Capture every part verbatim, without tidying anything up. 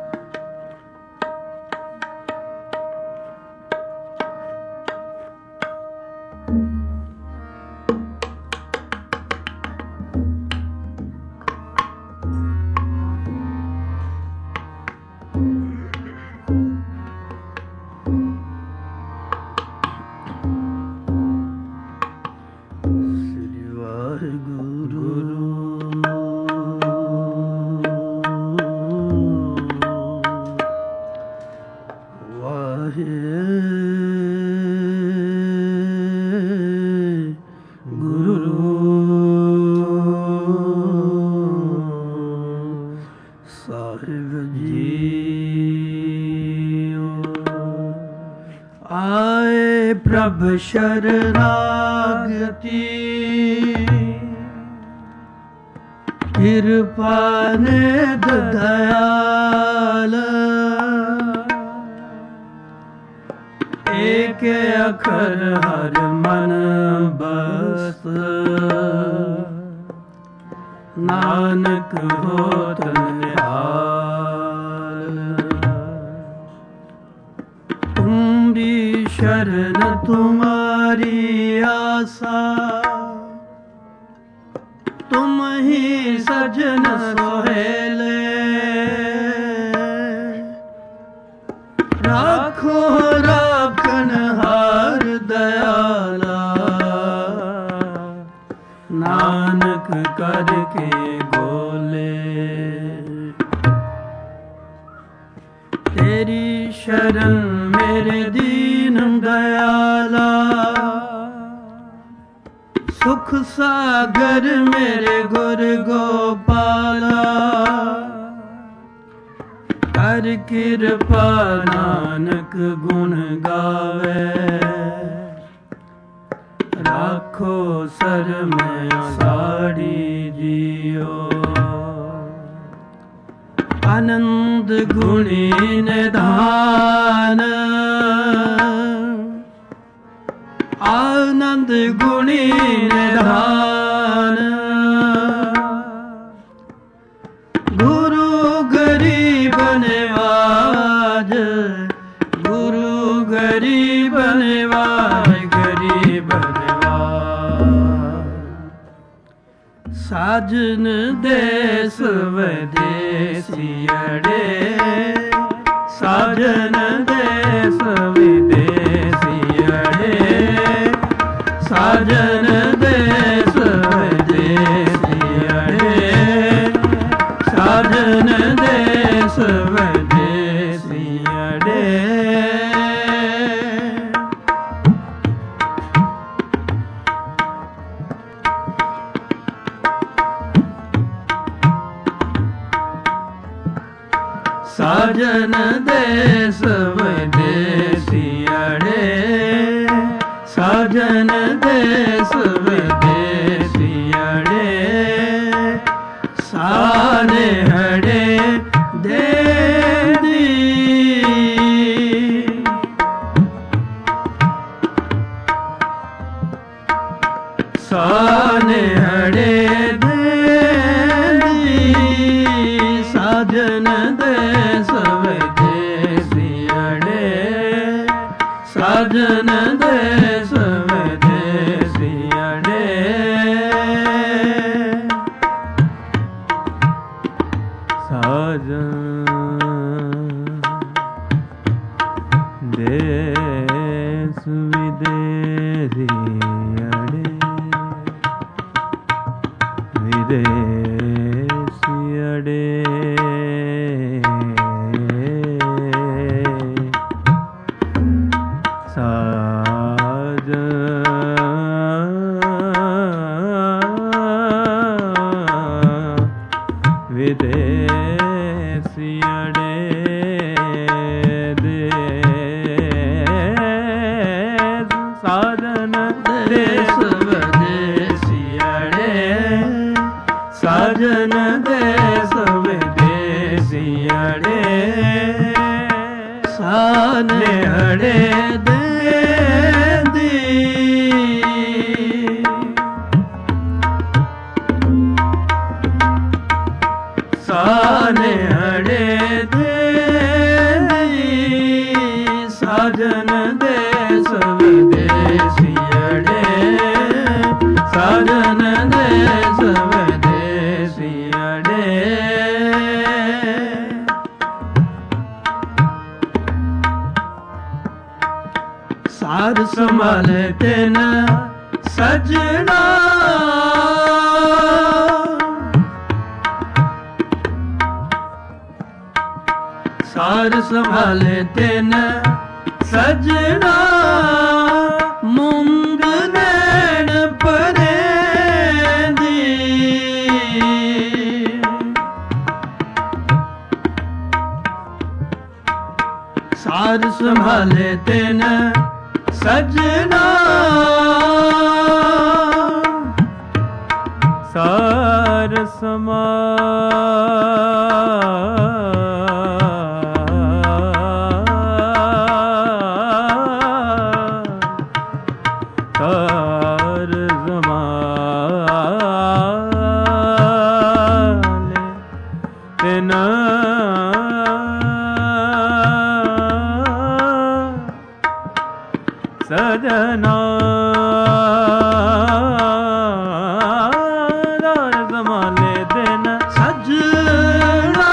ਪ੍ਰਭ ਸ਼ਰਨਾਗਤੀ ਕਿਰਪਾ ਨਿਧ ਦਇਆਲ ਏਕ ਅਖਰ ਹਰ ਮਨ ਬਸ ਨਾਨਕ ਹੋਤ ਨਿਹਾਲ ਤੁਮਰੀ शरण तुम्हारी आसा तुम ही सजन सोहेले राखो राखन हार दयाला नानक करके बोले तेरी शरण मेरे दीन दयाला सुख सागर मेरे गुर गोपाला कर कृपा नानक गुण गावे राखो सर में साड़ी जियो आनंद गुणी निधान आनंद गुणी निधान गुरु गरीब निवाज गुरु गरीब निवाज गरीब निवाज साजन देश विदेशियड़े साजन देश विदेशियड़े साजन देश विदेशियड़े साजन देश विदेशियड़े साजन देश विदेशियड़े साजन देश विदेशियड़े साने हड़े दे दी साने हड़े दे दी साजन देश विदेशियड़े साजन देश विदेशियड़े साजन देश विदेशियड़े विदेशियड़े विदेशियड़े दे साजन देश विदेशियड़े साजन देश विदेशियड़े साने हड़े दे दी साने हड़े दे ਸਾਜਨ ਦੇਸ ਵਿਦੇਸੀਅੜੇ, ਸਾਜਨ ਦੇਸ ਵਿਦੇਸੀਅੜੇ। ਸਾਰ ਸੰਭਾਲੇ ਤਿਨ ਸਜਣਾ, ਸਾਰ ਸੰਭਾਲੇ ਤਿਨ ਸਜਣਾ, ਮੁੰਦ ਨੈਣ ਪਰੇਂਦੀ। ਸਾਰ ਸੰਭਾਲੇ ਤਿਨ ਸਜਣਾ, ਸਾਰ ਸਮਾ ਸਾਰ ਸੰਭਾਲੇ ਤਿਨ ਸਜਣਾ, ਸਾਰ ਸੰਭਾਲੇ ਤਿਨ ਸਜਣਾ,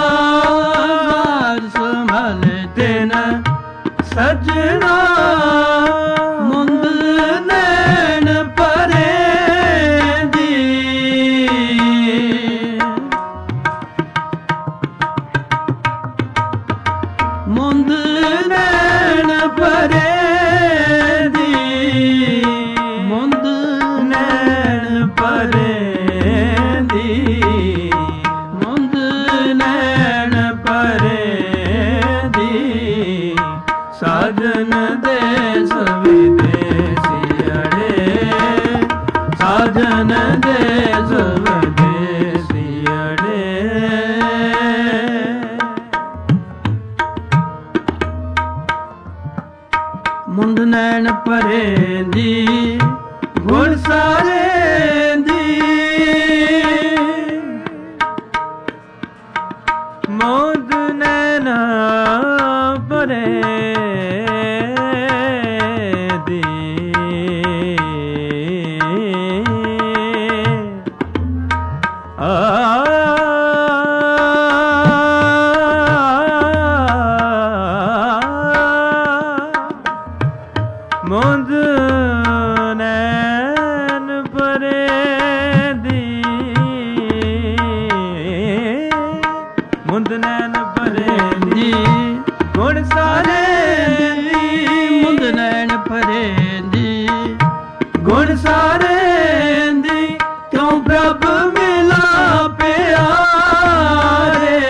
ਸਾਰ ਸੰਭਾਲੇ ਤਿਨ ਸਜਣਾ, ਮੁੰਦ ਨੈਣ ਪਰੇਂਦੀ। ਮੁੰਦ ਨੈਣ ਪਰੇਂਦੀ, ਮੁੰਦ ਨੈਣ ਪਰੇਂਦੀ, ਮੁੰਦ ਨੈਣ ਪਰੇਂਦੀ। ਸਾਜਨ ਦੇਸ ਵਿਦੇਸੀਅੜੇ, ਸਾਜਨ ਦੇਸ ਵਿਦੇਸੀਅੜੇ। ਮੁੰਦ ਨੈਣ ਪਰੇਂਦੀ, ਗੁਣ ਸਾਰੇਂਦੀ। ਮੁੰਦ ਨੈਣ ਪਰੇਂਦੀ, ਆ ਮੁੰਦ ਨੈਣ ਪਰੇਂਦੀ, ਮੁੰਦ ਨੈਣ ਪਰੇਂਦੀ, ਗੁਣ ਸਾਰੇਂਦੀ। ਮੁੰਦ ਨੈਣ ਪਰੇਂਦੀ, ਗੁਣ ਸਾਰੇਂਦੀ। ਕਿਉਂ ਪ੍ਰਭ ਮਿਲਾ ਪਿਆਰੇ,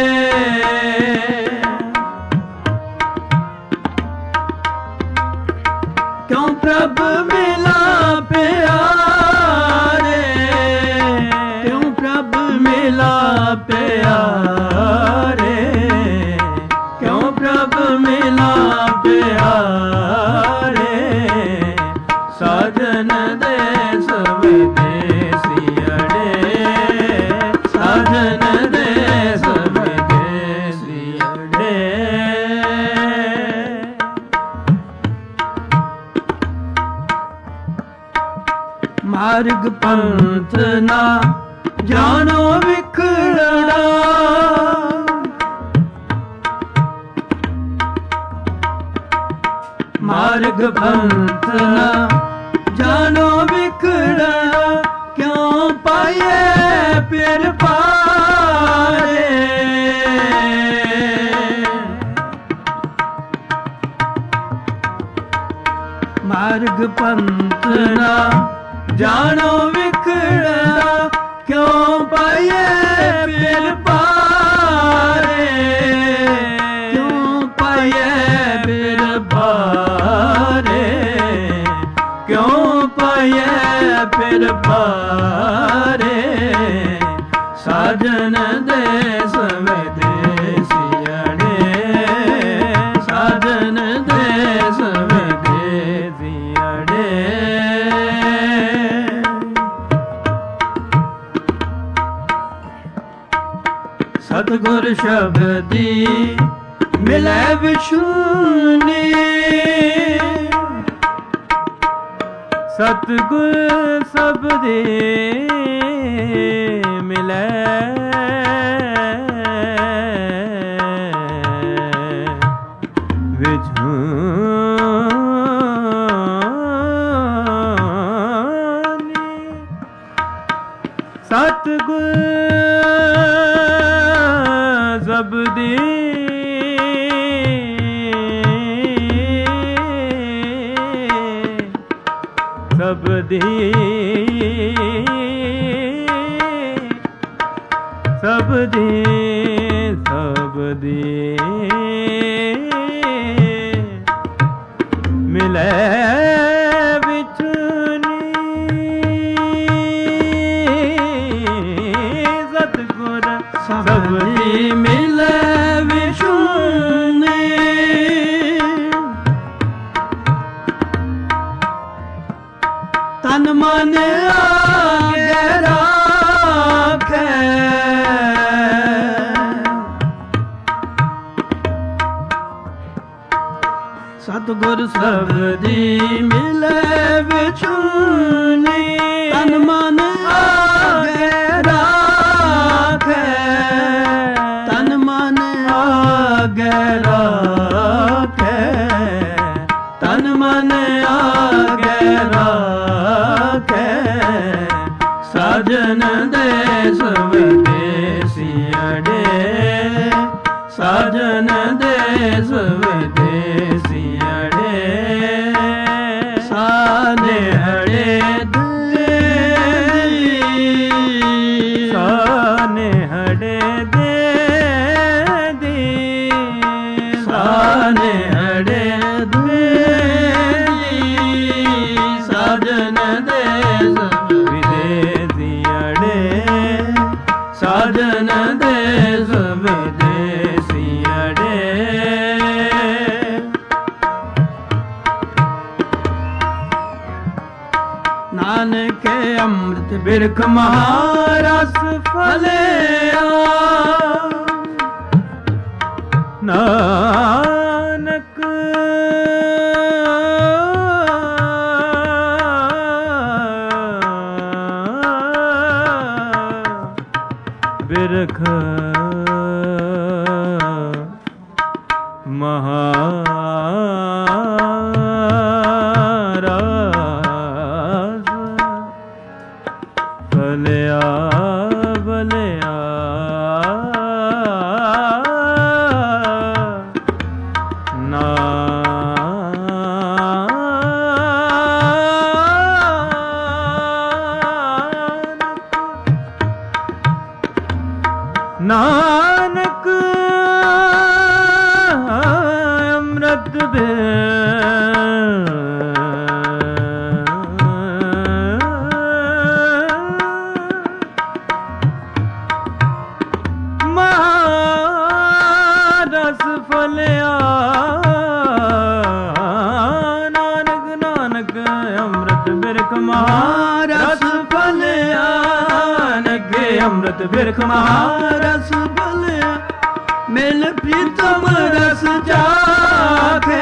ਕਿਉਂ ਪ੍ਰਭ ਮਿਲਾ ਪਿਆਰੇ, ਕਿਉਂ ਪ੍ਰਭ ਮਿਲਾ ਪਿਆਰੇ, ਕਿਉਂ ਪ੍ਰਭ ਮਿਲਾ ਪਿਆਰੇ। ਸਾਜਨ ਦੇਸ ਵਿਦੇਸੀਅੜੇ, ਸਾਜਨ ਦੇਸ ਵਿਦੇਸੀਅੜੇ। ਮਾਰਗ ਪੰਥ ਨਾ ਜਾਣੋ ਵਿਖੜੜਾ, ਮਾਰਗ ਪੰਥ ਨਾ ਜਾਣੋ ਵਿਖੜੜਾ। ਕਿਉਂ ਪਾਏ ਪਿਰ ਪਾਰੇ, ਮਾਰਗ ਪੰਥ ਨਾ ਜਾਣੋ ਵਿਖੜਾ। ਕਿਉਂ ਪਾਏ ਪਿਰ ਪਾਰੇ, ਕਿਉਂ ਪਾਏ ਪਿਰ ਪਾਰੇ, ਕਿਉਂ ਪਾਏ ਪਿਰ ਪਾਰੇ। ਸਾਜਨ ਦੇਸ ਵਿਦੇਸੀਅੜੇ, ਸਾਜਨ ਦੇਸ ਵਿਦੇਸੀਅੜੇ। ਸਤਿਗੁਰ ਸ਼ਬਦੀ ਮਿਲੈ ਵਿਛੁਨੀ ਸਤਿਗੁਰ ਸਬਦੇ ਮਿਲੈ ਸਤਿਗੁਰ ਸਬਦੇ ਸਬਦੇ ਸਬਦੇ ਸਬਦੇ ਮਿਲੈ ਸਬਦੀ ਮਿਲੈ ਵਿਛੁਨੀ ਤਨ ਮਨ ਆਗੇ ਰਾਖੈ ਸਤਿਗੁਰ ਸਬਦੀ ਮਿਲੈ ਵਿਛੁਨੀ ਤਨ ਮਨ ਆਗੇ ਰਾਖੈ ਤਨ ਮਨ ਆਗੇ ਰਾਖੈ ਤਨ ਮਨ ਆਗੇ ਰਾਖੈ ਸਾਜਨ ਦੇਸ ਵਿਦੇਸੀਅੜੇ ਸਾਜਨ ਦੇਸ ਵਿਦੇਸੀਅੜੇ ਸਾਨੇਹੜੇ ਸਾਨੇਹੜੇ ਦੇ ਦੀ ਸਾਨੇਹੜੇ ਦੇ ਸਾਜਨ ਦੇਸ ਵਿਦੇਸੀਅੜੇ ਸਾਜਨ ਦੇਸ ਵਿਦੇਸੀਅੜੇ ਨਾਨਕ ਅੰਮ੍ਰਿਤ ਬਿਰਖ ਮਹਾਰਸ ਫਲਿਆ ਨਾਨਕ ਬਿਰਖ ਮਹਾਰਸ ਫਲਿਆ ਬਲਿਆ ਨਾਨਕ ਅੰਮ੍ਰਿਤ ਦੇ ਮਹਾਰਸ ਫਲਿਆ ਨਾਨਕ ਨਾਨਕ ਅੰਮ੍ਰਿਤ ਬਿਰਖ ਮਹਾਰਸ ਫਲਿਆ ਨਾਨਕ ਅੰਮ੍ਰਿਤ ਬਿਰਖ ਮਹਾਰਸ ਫਲਿਆ ਮਿਲ ਪ੍ਰੀਤਮ ਰਸ ਚਾਖੇ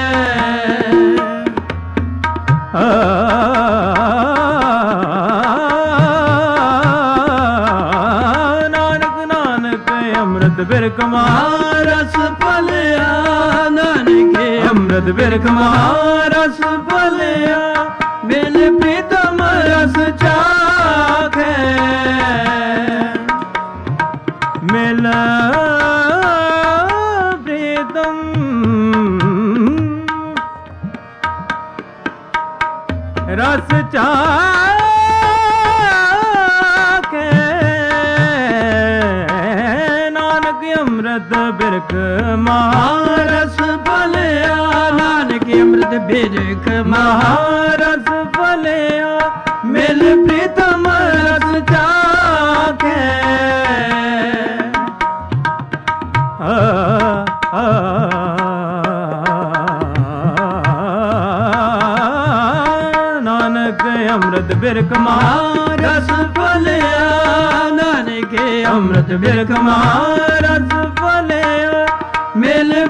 ਨਾਨਕ ਨਾਨਕ ਅੰਮ੍ਰਿਤ ਬਿਰਖ ਮਹਾਰਸ ਫਲਿਆ ਨਾਨਕ ਅੰਮ੍ਰਿਤ ਬਿਰਖ ਮਹਾਰਸ ਫਲਿਆ ਮਿਲ ਪ੍ਰੀਤਮ ਰਸ ਚਾਖੇ ਮਿਲ ਪ੍ਰੀਤਮ ਰਸ ਚਾਖੇ ਨਾਨਕ ਅੰਮ੍ਰਿਤ ਬਿਰਖ ਮਹਾਰਸ ਫਲਿਆ ਨਾਨਕ ਅੰਮ੍ਰਿਤ ਬਿਰਖ ਮਹਾਰਸ ਫਲਿਆ ਮਿਲ ਪ੍ਰੀਤਮ ਰਸ ਚਾਖੇ ਨਾਨਕ ਅੰਮ੍ਰਿਤ ਬਿਰਖ ਮਹਾਰਸ ਫਲਿਆ ਨਾਨਕ ਅੰਮ੍ਰਿਤ ਬਿਰਖ ਮਹਾਰਸ ਫਲਿਆ ਮਿਲ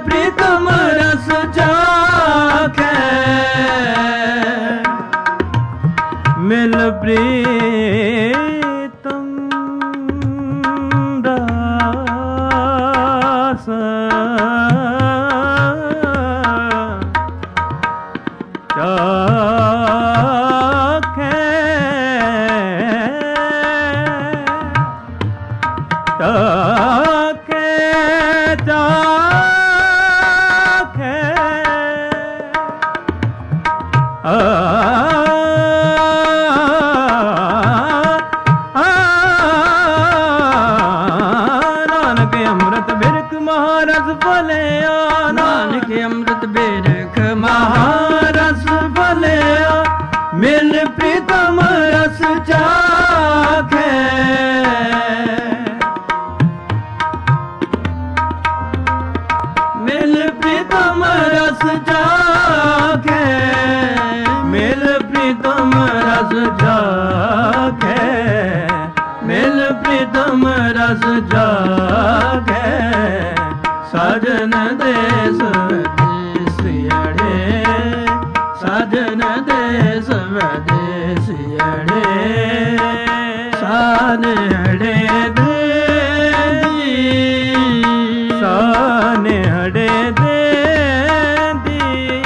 ਮਹਾਰਸ ਭਲਿਆ। ਨਾਨਕ ਅੰਮ੍ਰਿਤ ਬਿਰਖ ਮਹਾਰਸ ਭਲਿਆ ਮਿਲ ਪ੍ਰੀਤਮ ਰਸ ਚਾਖੇ। ਮਿਲ ਪ੍ਰੀਤਮ ਰਸ ਚਾਖੇ। ਮਿਲ ਪ੍ਰੀਤਮ ਰਸ ਚਾਖੇ। ਮਿਲ ਪ੍ਰੀਤਮ ਰਸ ਚਾਖੇ। ਸਾਜਨ ਦੇਸ ਵਿਦੇਸਿਆੜੇ। ਸਾਜਨ ਦੇਸ ਵਿਦੇਸਿਆੜੇ। ਸਾਨੇੜੇ ਦੇ ਦੀ। ਸਾਨੇੜੇ ਦੇ ਦੀ।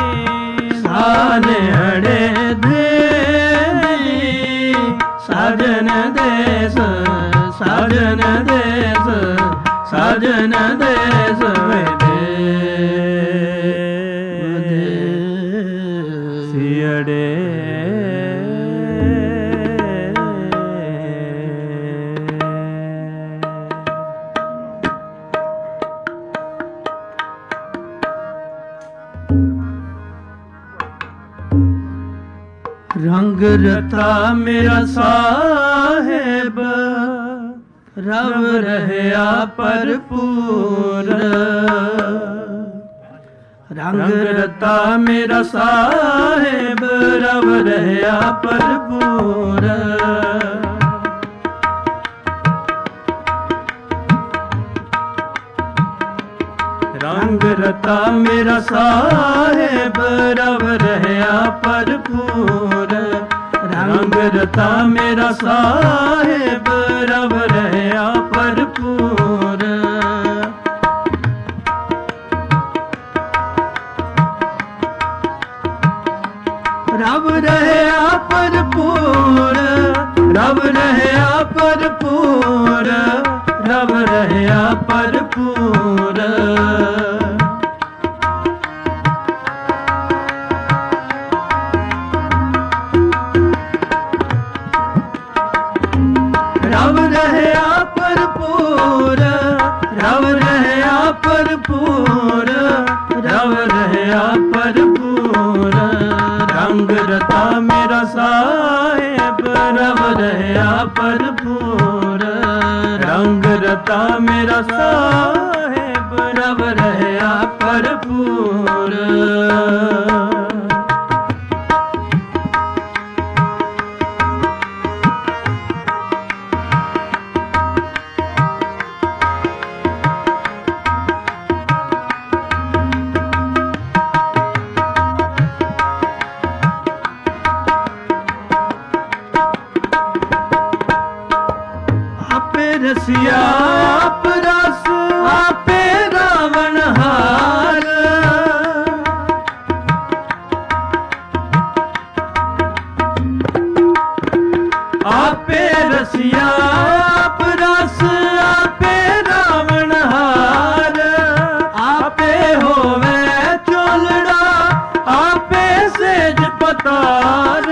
ਸਾਨੇੜੇ ਦੇ ਦੀ। ਸਾਜਨ ਦੇਸ ਸਾਜਨ ਦੇਸ ਸਾਜਨ ਦੇਸ ਵਿਦੇਸਿਆੜੇ। ਰੰਗ ਰਤਾ ਮੇਰਾ ਸਾਹਿਬ ਰਵ ਰਹਿਆ ਭਰਪੂਰ। ਰੰਗ ਰਤਾ ਮੇਰਾ ਸਾਹਿਬ ਰਵ ਰਹਿਆ ਭਰਪੂਰ। ਰੰਗ ਰਤਾ ਮੇਰਾ ਸਾਹਿਬ ਰਵ ਰਹਿਆ ਭਰਪੂਰ। ਰੰਗ ਰਤਾ ਮੇਰਾ ਸਾਹਿਬ ਰਵ ਰਹਿਆ ਭਰਪੂਰ। ਰਵ ਰਹਿਆ ਭਰਪੂਰ। ਰਵ ਰਹਿਆ ਭਰਪੂਰ। ਰਵ ਰਹਿਆ ਭਰਪੂਰ। ਰਵ ਰਹਿਆ ਭਰਪੂਰ। ਰਵ ਰਹਿਆ ਭਰਪੂਰ। ਰਵ ਰਹਿਆ ਭਰਪੂਰ। ਰੰਗ ਰਤਾ ਮੇਰਾ ਸਾਹਿਬ ਰਵ ਰਹਿਆ ਭਰਪੂਰ। ਰੰਗ ਰਤਾ ਮੇਰਾ ਸਾਹਿਬ ਰਵ ਰਹਿਆ ਭਰਪੂਰ। ਰਸਿਆ ਆਪ ਰਸ ਆਪੇ ਰਾਵਣ ਹਾਰ। ਆਪੇ ਰਸਿਆ ਆਪ ਰਸ ਆਪੇ ਰਾਵਣ ਹਾਰ। ਆਪੇ ਹੋਵੇ ਚੋਲੜਾ ਆਪੇ ਸੇਜ ਪਤਾਰ।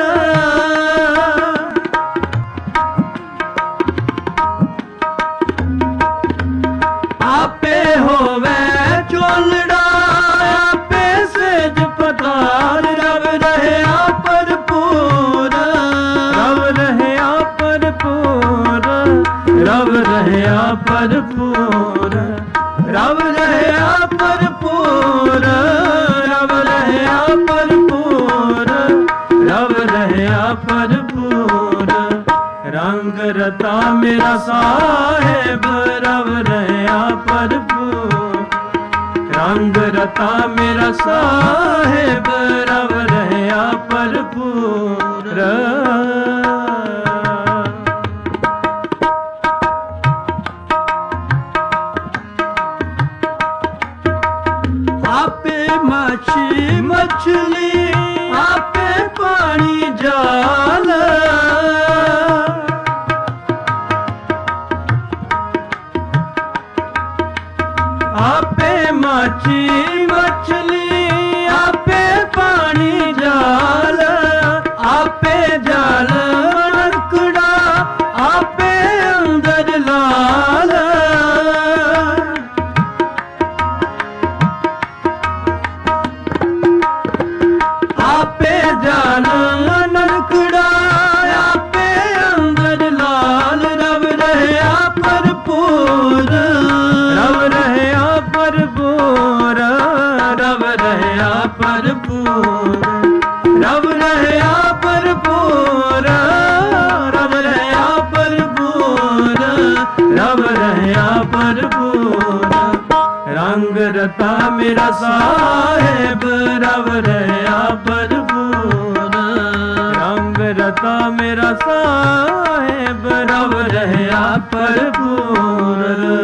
ਆਪੇ ਹੋਵੇ ਚੋਲੜਾ ਆਪੇ ਸੇਜ ਪਤਾਰ। ਰਵ ਰਹਿਆ ਭਰਪੂਰ। ਰਵ ਰਹਿਆ ਭਰਪੂਰ। ਰਵ ਰਹਿਆ ਭਰਪੂਰ। ਰਵ ਰਹਿਆ ਭਰਪੂਰ। ਰਵ ਰਹਿਆ ਭਰਪੂਰ। ਰਵ ਰਹਿਆ ਭਰਪੂਰ। ਰੰਗ ਰਤਾ ਮੇਰਾ ਸਾਹਿਬ ਰਵ ਰਹਿਆ ਭਰਪੂਰ। ਰੰਗ ਰਤਾ ਮੇਰਾ ਸਾਹਿਬ ਰਵ ਰਹਿਆ ਭਰਪੂਰ। ਆਪੇ ਮਾਛੀ ਮਛਲੀ ਆਪੇ ਪਾਣੀ ਜਾਲ। ਆਪੇ ਮਾਛੀ ਮਛਲੀ ਆਪੇ ਪਾਣੀ ਜਾਲ। ਆਪੇ ਜਾਲ ਮਣਕੜਾ ਆਪੇ ਅੰਦਰ ਲਾਲ। ਭਰਪੂਰ ਰਬ ਰਹਿਆ ਭਰਪੂਰ ਰਬ ਰਹਿਆ ਭਰਪੂਰ ਰਬ ਰਹਿਆ ਭਰਪੂਰ ਰੰਗ ਰਤਾ ਮੇਰਾ ਸਾਹਿਬ ਰਬ ਰਹਿਆ ਭਰਪੂਰ ਰੰਗ ਰਤਾ ਮੇਰਾ ਸਾਹਿਬ ਰਬ ਰਹਿਆ ਭਰਪੂਰ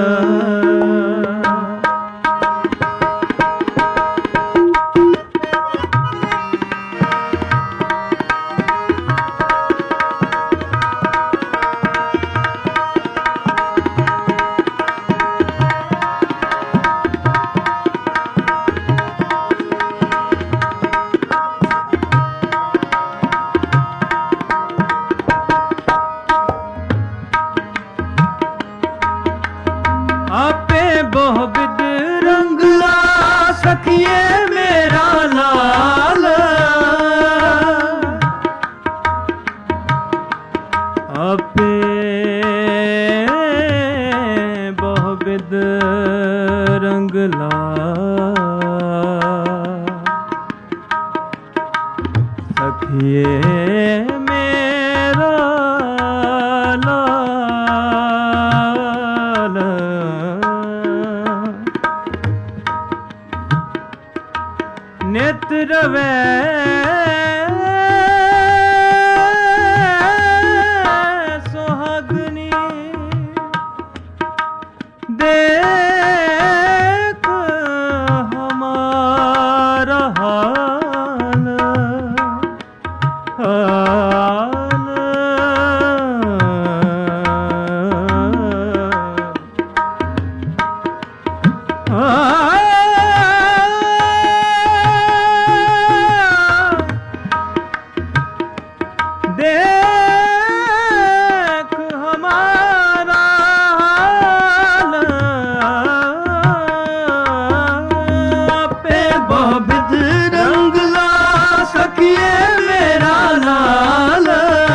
ਆਪੇ ਬਹੁ ਬਿਦ ਰੰਗਲਾ ਸਖੀਏ ਮੇਰਾ ਲਾਲ ਆਪੇ ਬਹੁ ਬਿਦ ਰੰਗਲਾ ਸਖੀਏ ਮੇਰਾ ਨਿਤ ਰਵੈ ਸੁਹਾਗਨੀ ਦੇਖ ਹਮਾਰਾ ਹਾਲ ਹਾਲ ਹਾਲ देख हमारा हाल आपे बहुविध रंगला सखिए मेरा लाल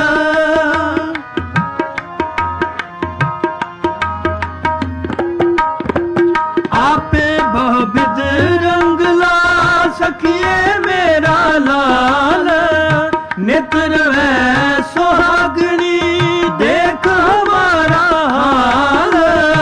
आपे बहुविध रंगला सखिए मेरा लाल नित रवै सुहागनी देख हमारा हाल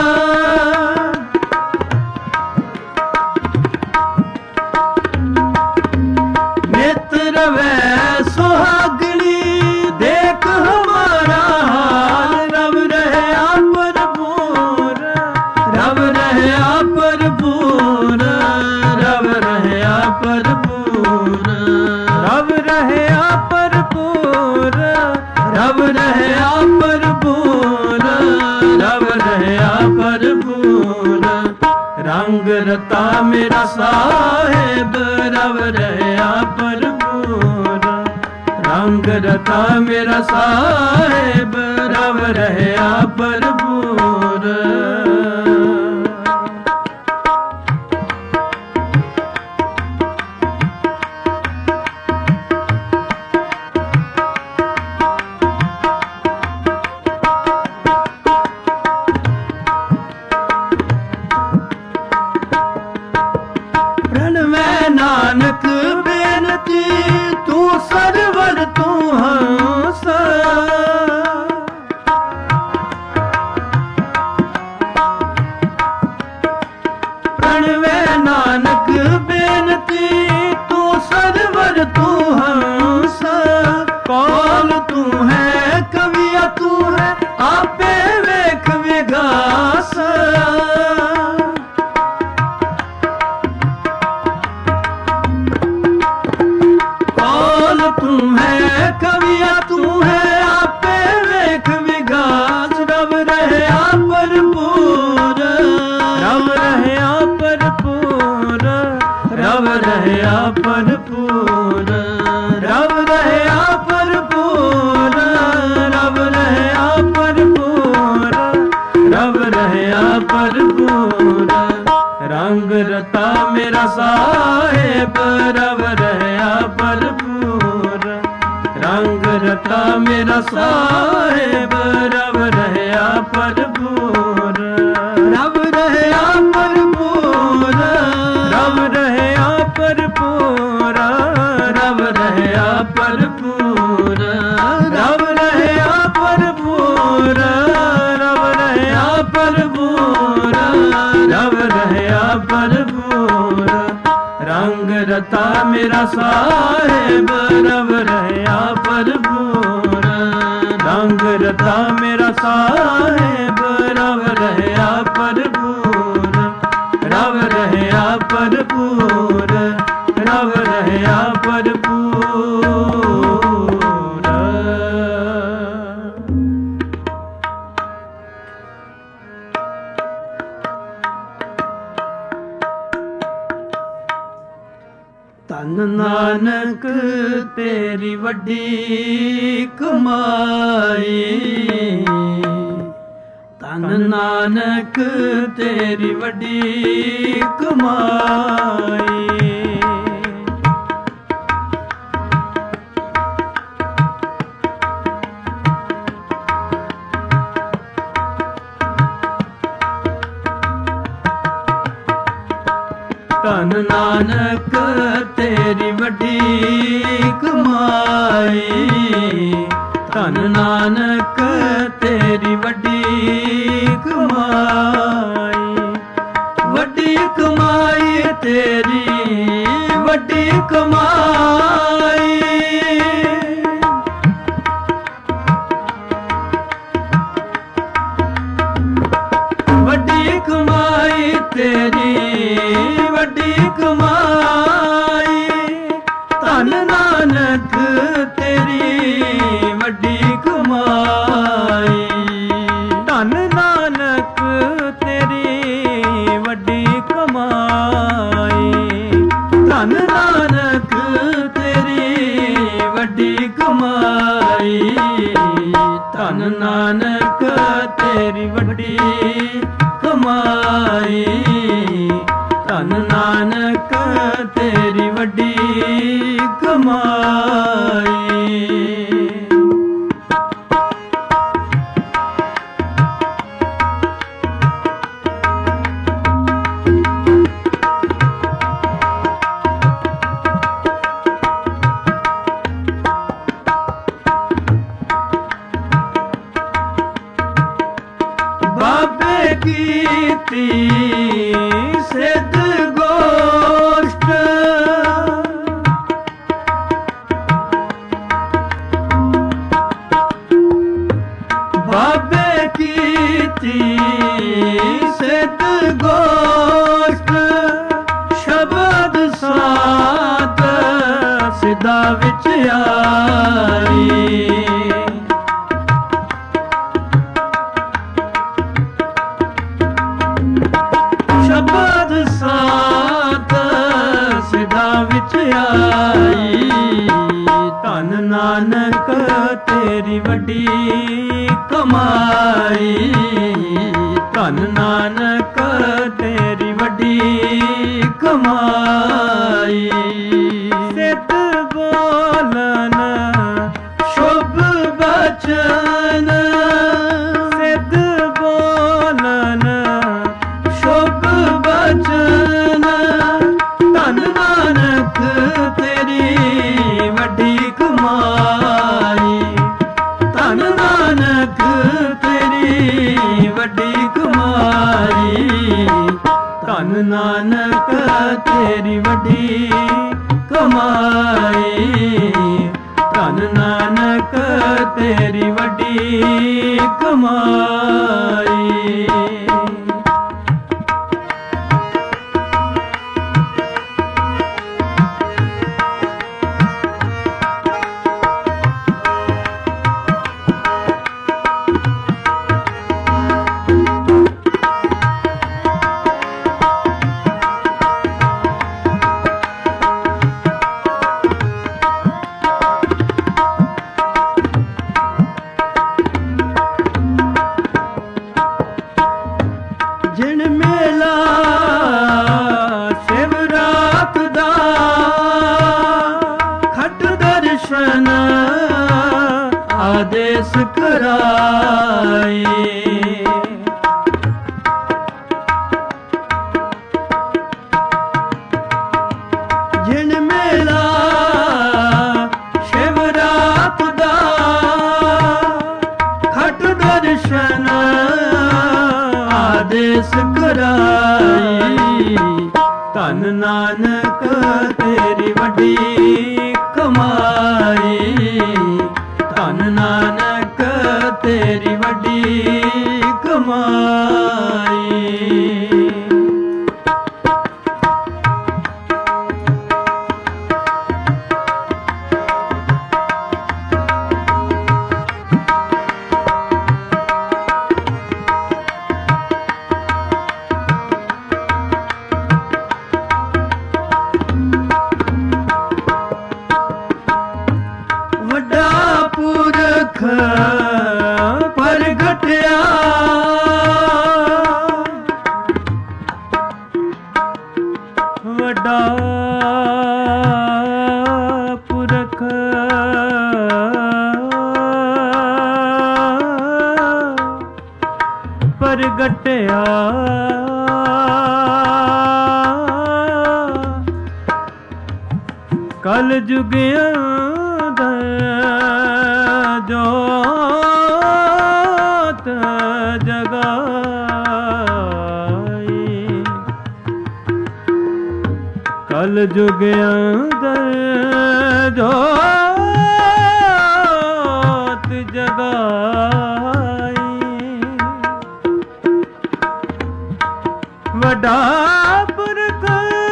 नित रवै सुहागनी देख हमारा हाल रब रहया भरपूर रब रहया भरपूर रब रहया भरपूर रब रहया भरपूर रब रहया भरपूर रब रहया भरपूर रंग रता मेरा साहेब रब रहया भरपूर रंग रता मेरा साहेब रब रहया भरपूर नानक बेनती तू सरवर तू हंस प्रणवे नानक बेनती तू सरवर तू हंस कौल तू है कविया तू है आपे वेख विगास तू है कविया तू है आपे वेख विगास रब रहया भरपूर रब रहया भरपूर रब रहया भरपूर रब रहया भरपूर रब रहया भरपूर रब रहया भरपूर रंग रता मेरा साहेब रब रहया भरपूर रंग रता मेरा साहेब रब रहया भरपूर रब रहया भरपूर रब रहया भरपूर ਰੰਗ ਰਤਾ ਮੇਰਾ ਸਾਹਿਬ ਰਵ ਰਹਿਆ ਭਰਪੂਰ ਰੰਗ ਰਤਾ ਮੇਰਾ ਸਾਹਿਬ ਰਵ ਰਹਿਆ ਭਰਪੂਰ ਰਵ ਰਹਿਆ ਭਰਪੂਰ ਰਵ ਰਹਿਆ ਭਰਪੂਰ ਧੰਨ ਨਾਨਕ ਤੇਰੀ ਵੱਡੀ ਕਮਾਈ ਧੰਨ ਨਾਨਕ ਤੇਰੀ ਵੱਡੀ ਕਮਾਈ ਧੰਨ ਨਾਨਕ ਤੇਰੀ ਵੱਡੀ ਕਮਾਈ ਧੰਨ ਨਾਨਕ ਤੇਰੀ ਵੱਡੀ ਕਮਾਈ ਵੱਡੀ ਕਮਾਈ ਤੇਰੀ ਵੱਡੀ ਕਮਾਈ ਵੱਡੀ ਕਮਾਈ ਤੇਰੀ ਵੱਡੀ ਕਮਾਈ ਧੰਨ ਨਾਨਕ ਤੇਰੀ ਵੱਡੀ ਕਮਾਈ ਧੰਨ ਨਾਨਕ ਤੇਰੀ ਵੱਡੀ ਕਮਾਈ ਧੰਨ ਨਾਨਕ ਤੇਰੀ ਵੱਡੀ ਕਮਾਈ ਧੰਨ ਨਾਨਕ ਤੇਰੀ ਵੱਡੀ ਕਮਾਈ ਧੰਨ ਨਾਨਕ ਤੇਰੀ ਵੱਡੀ ਕਮਾਈ ਬਾਬੇ ਕੀਤੀ ਸਿੱਧ ਗੋਸ਼ਟ ਬਾਬੇ ਕੀਤੀ ਸਿੱਧ ਗੋਸ਼ਟ ਸ਼ਬਦ ਸਾਧ ਸਿੱਧਾ ਵਿੱਚ ਆਈ ਸ਼ਬਦ ਸਾਧ ਸਿੱਧਾ ਵਿੱਚ ਆਈ ਧੰਨ ਨਾਨਕ ਤੇਰੀ ਵੱਡੀ ਕਮਾਈ ਧੰਨ ਨਾਨਕ ਤੇਰੀ ਵੱਡੀ ਕਮਾਈ ਸਿੱਧ ਬੋਲਨ ਸ਼ੁਭ ਬਚਨ ਸਿੱਧ ਬੋਲਨ ਸ਼ੁਭ ਬਚਨ ਧੰਨ ਨਾਨਕ ਤੇਰੀ ਵੱਡੀ ਕਮਾਈ ਧੰਨ ਨਾਨਕ ਤੇਰੀ ਵੱਡੀ ਕਮਾਈ ਧੰਨ ਨਾਨਕ ਤੇਰੀ ਵੱਡੀ ਕਮਾਈ ਧੰਨ ਨਾਨਕ ਤੇਰੀ ਵੱਡੀ ਕਮਾਈ ਜਿਨ ਮੇਲਾ ਸਿਵਰਾਤ ਦਾ ਖਟ ਦਰਸ਼ਨ ਆਦੇਸ਼ ਕਰਾਈ ਜਿਨ ਮੇਲਾ ਸਿਵਰਾਤ ਦਾ ਖਟ ਦਰਸ਼ਨ ਆਦੇਸ਼ ਕਰਾਈ ਧੰਨ ਧਨ ਨਾਨਕ ਤੇਰੀ ਵੱਡੀ ਕਮਾਈ, ਧਨ ਨਾਨਕ ਤੇਰੀ ਵੱਡੀ ਕਮਾਈ। ਪੁਰਖ ਪ੍ਰਗਟਿਆ, ਵੱਡਾ ਪੁਰਖ ਪ੍ਰਗਟਿਆ, ਕਲ ਜੁਗਿਆ ਜੋਤ ਜਗਾਈ, ਕਲ ਜੁਗ ਅੰਦਰ ਜੋਤ ਜਗਾਈ, ਵੱਡਾ ਪੁਰਖ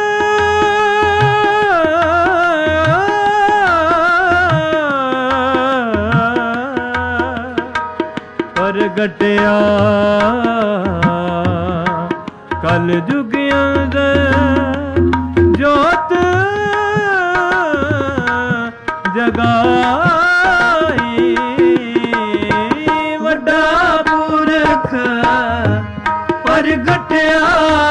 ਪ੍ਰਗਟਿਆ, ਕਲ ਜੁਗ ਅੰਦਰ ਜੋਤ ਜਗਾਈ, ਵੱਡਾ ਪੁਰਖ ਪ੍ਰਗਟਿਆ,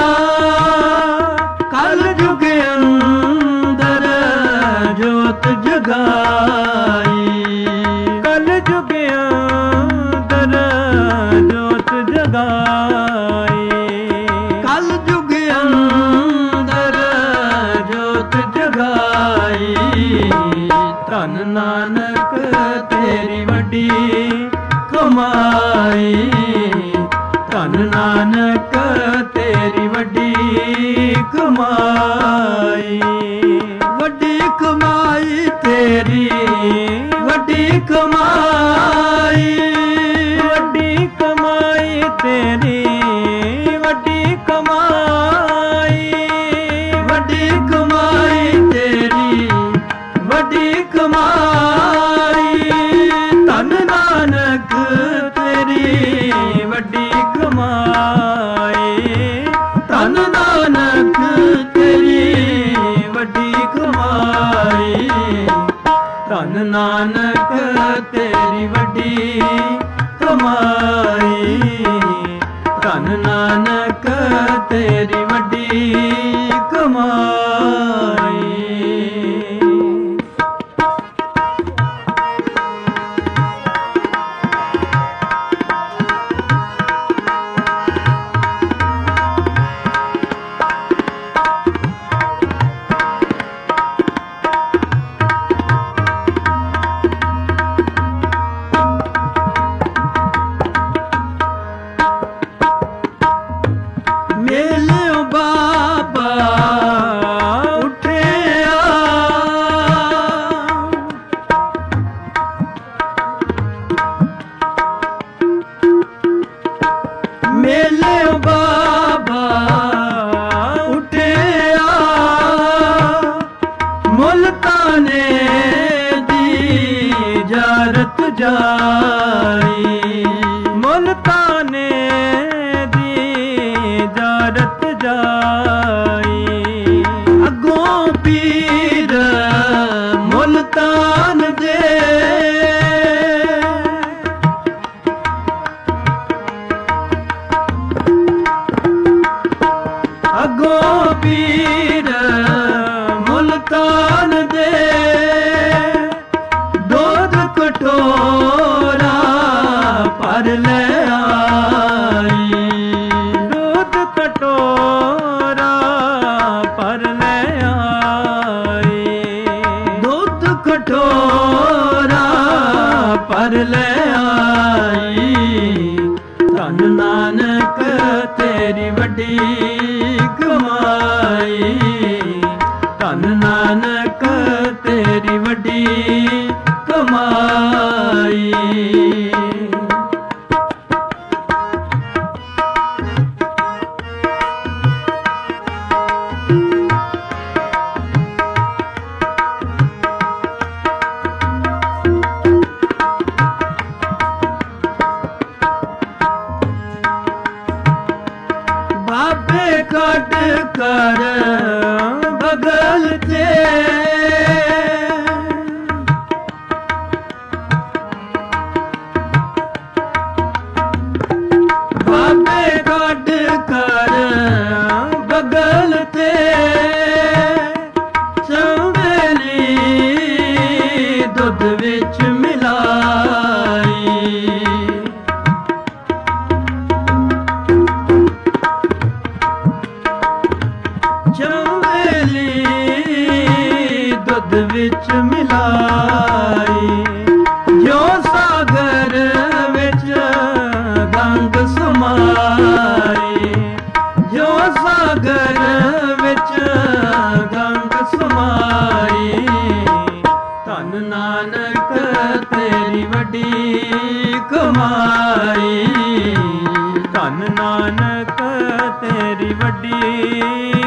ਕਲ ਜੁਗ ਅੰਦਰ ਜੋਤ ਜਗਾਈ, ਕਲ ਜੁਗ ਜੋਤ ਜਗਾਈ, ਕਲ ਜੁਗ ਅੰਦਰ ਜੋਤ ਜਗਾਈ, ਧਨ ਨਾਨਕ ਤੇਰੀ ਵੱਡੀ ਕਮਾਈ, ਧਨ ਨਾਨਕ ਤੇਰੀ ਵੱਡੀ ਕਮਾਈ, ਵੱਡੀ ਕਮਾਈ ਤੇਰੀ ਵੱਡੀ ਕਮਾਈ, ਵੱਡੀ ਕਮਾਈ ਤੇਰੀ ਵੱਡੀ ਕਮਾਈ, ਵੱਡੀ ਕਮਾਈ ਤੇਰੀ ਵੱਡੀ ਕਮਾਈ, ਧਨ ਨਾਨਕ ਤੇਰੀ ਵੱਡੀ ਕਮਾਈ, ਧਨ ਨਾਨਕ ਤੇਰੀ ਵੱਡੀ ਕਮਾਈ, ਧਨ ਨਾਨਕ ਤੇਰੀ ਵੱਡੀ ਕਮਾਈ, ਧਨ ਨਾਨਕ ਤੇਰੀ ਵੱਡੀ ਕਮਾਈ। ਮੇਲਿਓ ਬਾਬਾ ਉੱਠਿਆ, ਮੇਲਿਓ ਬਾਬਾ ਉੱਠਿਆ, ਮੁਲਤਾਨੇ ਦੀ ਜਾਰਤ ਜਾਈ, ਮੁਲਤਾਨੇ ਜਾਰਤ ਜਾਈ, ਅੱਗੋਂ ਪੀਰ ਮੁਲਤਾਨ ਦੇ, ਅੱਗੋਂ ਪੀਰ ਮੁਲਤਾਨ ਦੇ, ਦੁੱਧ ਕਟੋਰਾ ਭਰ ਲੈ ਆਈ, ਦੁੱਧ ਕਟੋਰਾ ਭਰ ਲੈ ਆਈ, ਦੁੱਧ ਕਟੋਰਾ ਭਰ ਲੈ ਆਈ, ਧਨ ਨਾਨਕ ਤੇਰੀ ਵੱਡੀ ਕਮਾਈ, ਧਨ ਨਾਨਕ ਤੇਰੀ ਵੱਡੀ ਕਮਾਈ। ਬਾਬੇ ਕੱਢ ਕਰ ਬਗਲ ਤੇ ਬਾਬੇ ਕੱਢ ਕਰ ਬਗਲ ਤੇ ਚੰਬੇਲੀ ਦੁੱਧ ਵਿੱਚ ਮਿਲਾਈ। ਚੰਬੇਲੀ ਦੁੱਧ ਵਿੱਚ ਮਿਲਾਈ। ਜੋ ਸਾਗਰ ਵਿੱਚ ਗੰਗ ਸਮਾਈ। ਜੋ ਸਾਗਰ ਵਿੱਚ ਗੰਗ ਸਮਾਈ। ਧਨ ਨਾਨਕ ਤੇਰੀ ਵੱਡੀ ਕਮਾਈ। ਧਨ ਨਾਨਕ ਤੇਰੀ ਵੱਡੀ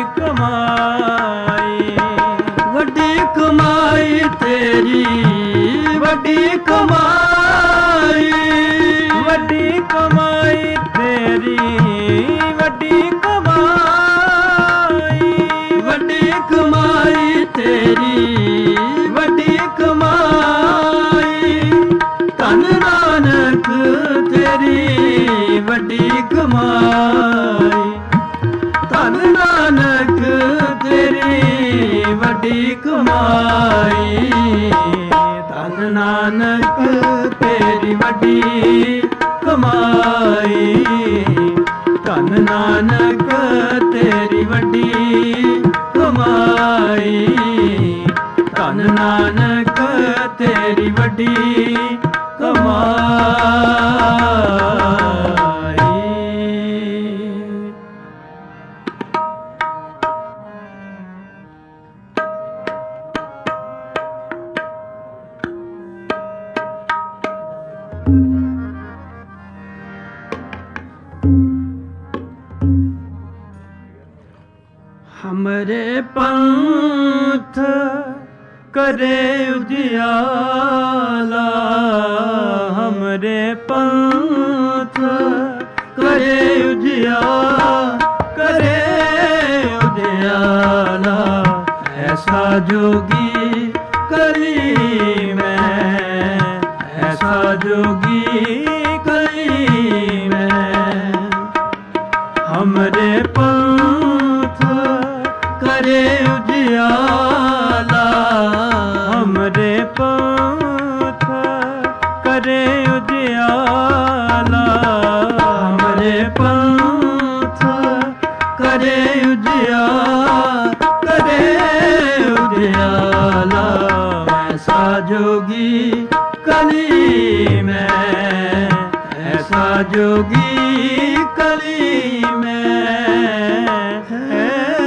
ਕਮਾਈ। ਵੱਡੀ ਕਮਾਈ ਤੇਰੀ ਵੱਡੀ ਕਮਾਈ। ਵੱਡੀ ਕਮਾਈ ਤੇਰੀ ਵੱਡੀ ਕਮਾਈ। ਵੱਡੀ ਕਮਾਈ ਤੇਰੀ ਵੱਡੀ ਕਮਾਈ। ਧਨ ਨਾਨਕ ਤੇਰੀ ਵੱਡੀ ਕਮਾਈ। ਧਨ ਨਾਨਕ ਤੇਰੀ ਵੱਡੀ ਕਮਾਈ। ਧਨ ਨਾਨਕ ਤੇਰੀ ਵੱਡੀ ਕਮਾਈ। ਧਨ ਨਾਨਕ ਤੇਰੀ ਵੱਡੀ ਕਮਾਈ। ਧਨ ਨਾਨਕ ਤੇਰੀ ਵੱਡੀ ਕਮਾਈ। हमरे पंथ करे उजियाला। हमरे पंथ करे उजियाला। करे उजियाला। ऐसा जोगी कली मैं। ऐसा जोगी कली मैं। हमरे पंथ करे उजियाला। हमरे पंथ करे उजियाला। हमरे पंथ करे उजियाला। करे उजियाला। ऐसा जोगी कली मैं। ऐसा जोगी कली में है।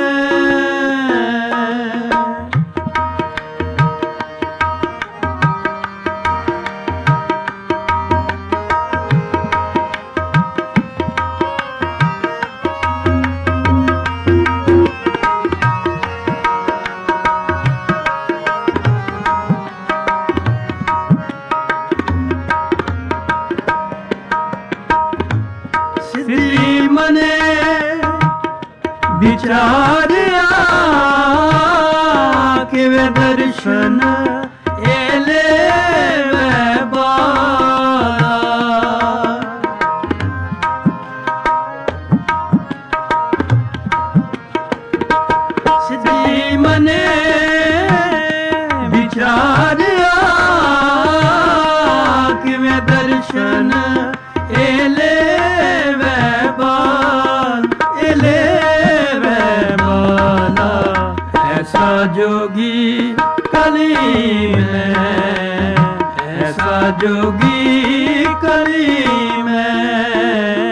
सिद्धि मने विचारिया कि वे दर्शन एले वे बारा। सिद्धि मने विचारिया कि वे दर्शन एले ऐसा जोगी कली में। ऐसा जोगी कली में।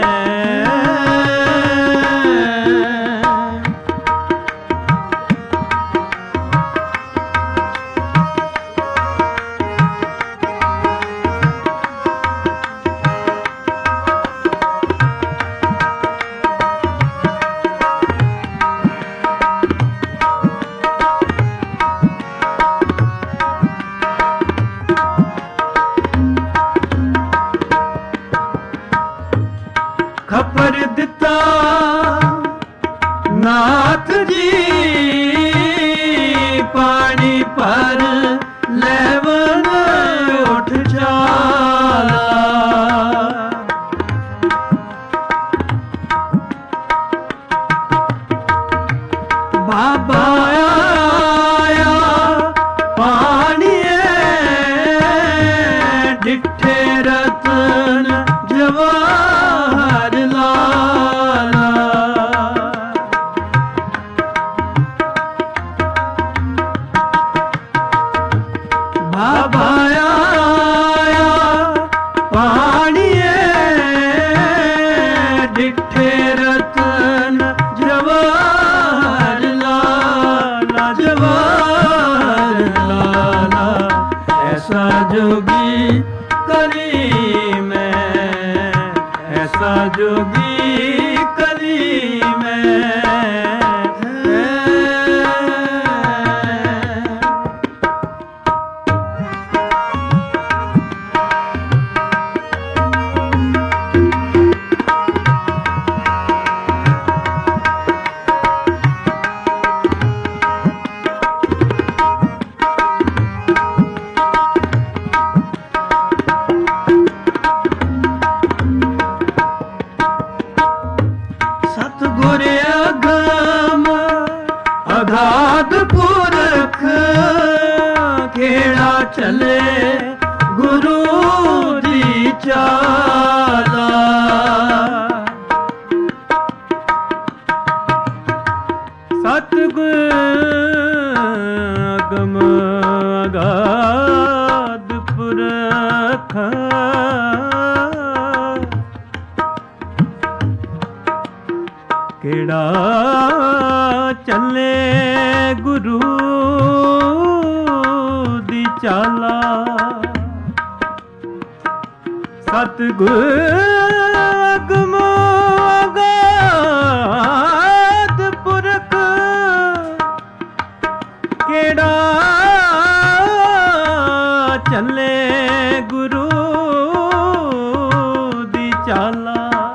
ਪਰ ਲੈਵਨ ਉੱਠ ਚਾਲਾ। ਬਾਬਾ ਆਇਆ ਪਾਣੀਏ ਡਿੱਠੇ ਰਤਨ ਜਵਾਹਰ ਲਾਲਾ। ਬਾਬਾ ਆਇਆ ਪਾਣੀਏ ਡਿੱਠੇ ਰਤਨ ਜਵਾਹਰ ਲਾਲਾ ਜਵਾਹਰ ਲਾਲਾ। ਐਸਾ ਜੋਗੀ ਕਲੀ ਮੈਂ, ਐਸਾ ਜੋਗੀ ਕਲੀ ਮੈਂ। ਸਤਿਗੁਰ ਅਗਮ ਅਗਾਧ ਪੁਰਖ ਕਿਹੜਾ ਚਲੇ ਗੁਰੂ ਦੀ ਚਾਲਾ। ਸਤਿਗੁਰ ਅਗਮ ਅਗਾਧ ਪੁਰਖ ਕਿਹੜਾ ਚੱਲੇ ਗੁਰੂ ਦੀ ਚਾਲਾ। ਸਤਿਗੁਰ ਅਗਮ ਅਗਾਧ ਪੁਰਖ ਕਿਹੜਾ ਚੱਲੇ ਗੁਰੂ ਦੀ ਚਾਲਾ।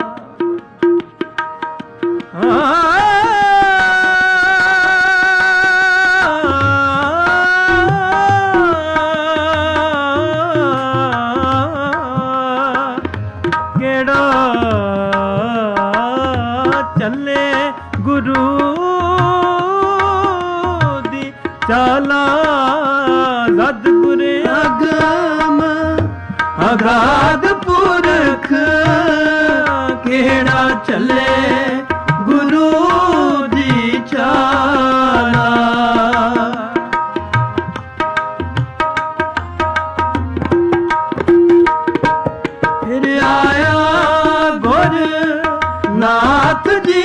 ਕਿਹੜਾ ਚੱਲੇ ਗੁਰੂ ਦੀ ਚਾਲਾ। ਸਤਿਗੁਰ ਅਗਮ ਅਗਾਧ ਪੁਰਖ ਕਿਹੜਾ ਚੱਲੇ ਗੁਰੂ ਦੀ ਚਾਲਾ। ਫਿਰ ਆਇਆ ਗੁਰ ਨਾਥ ਜੀ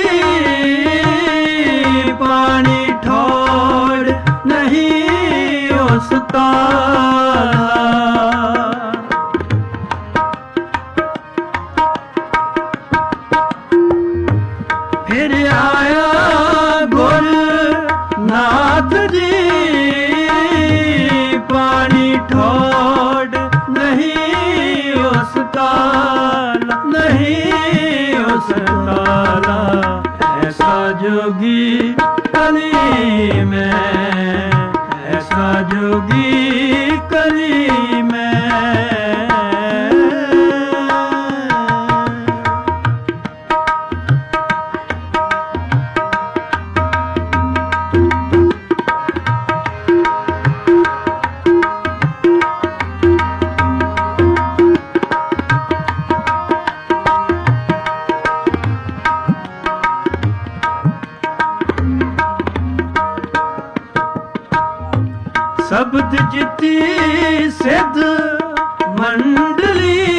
ਪਾਣੀ ਠੋੜ ਨਹੀਂ ਉਸ ਤਾਲਾ। ਫਿਰ ਆਇਆ ਗੁਰ ਨਾਥ ਜੀ ਪਾਣੀ ਠੋੜ ਨਹੀਂ ਉਸ ਤਾਲਾ, ਨਹੀਂ ਉਸ ਤਾਲਾ। ਐਸਾ ਜੋਗੀ ਕਲੀ ਮੈਂ, ਐਸਾ ਜੋਗੀ ਕਲੀ ਮੈਂ। शब्द जिति सिद्ध मंडली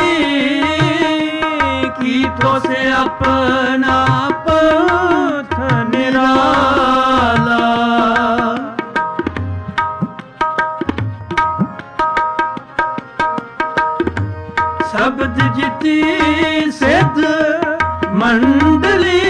की तो से अपना पंथ निराला। शब्द जिति सिद्ध मंडली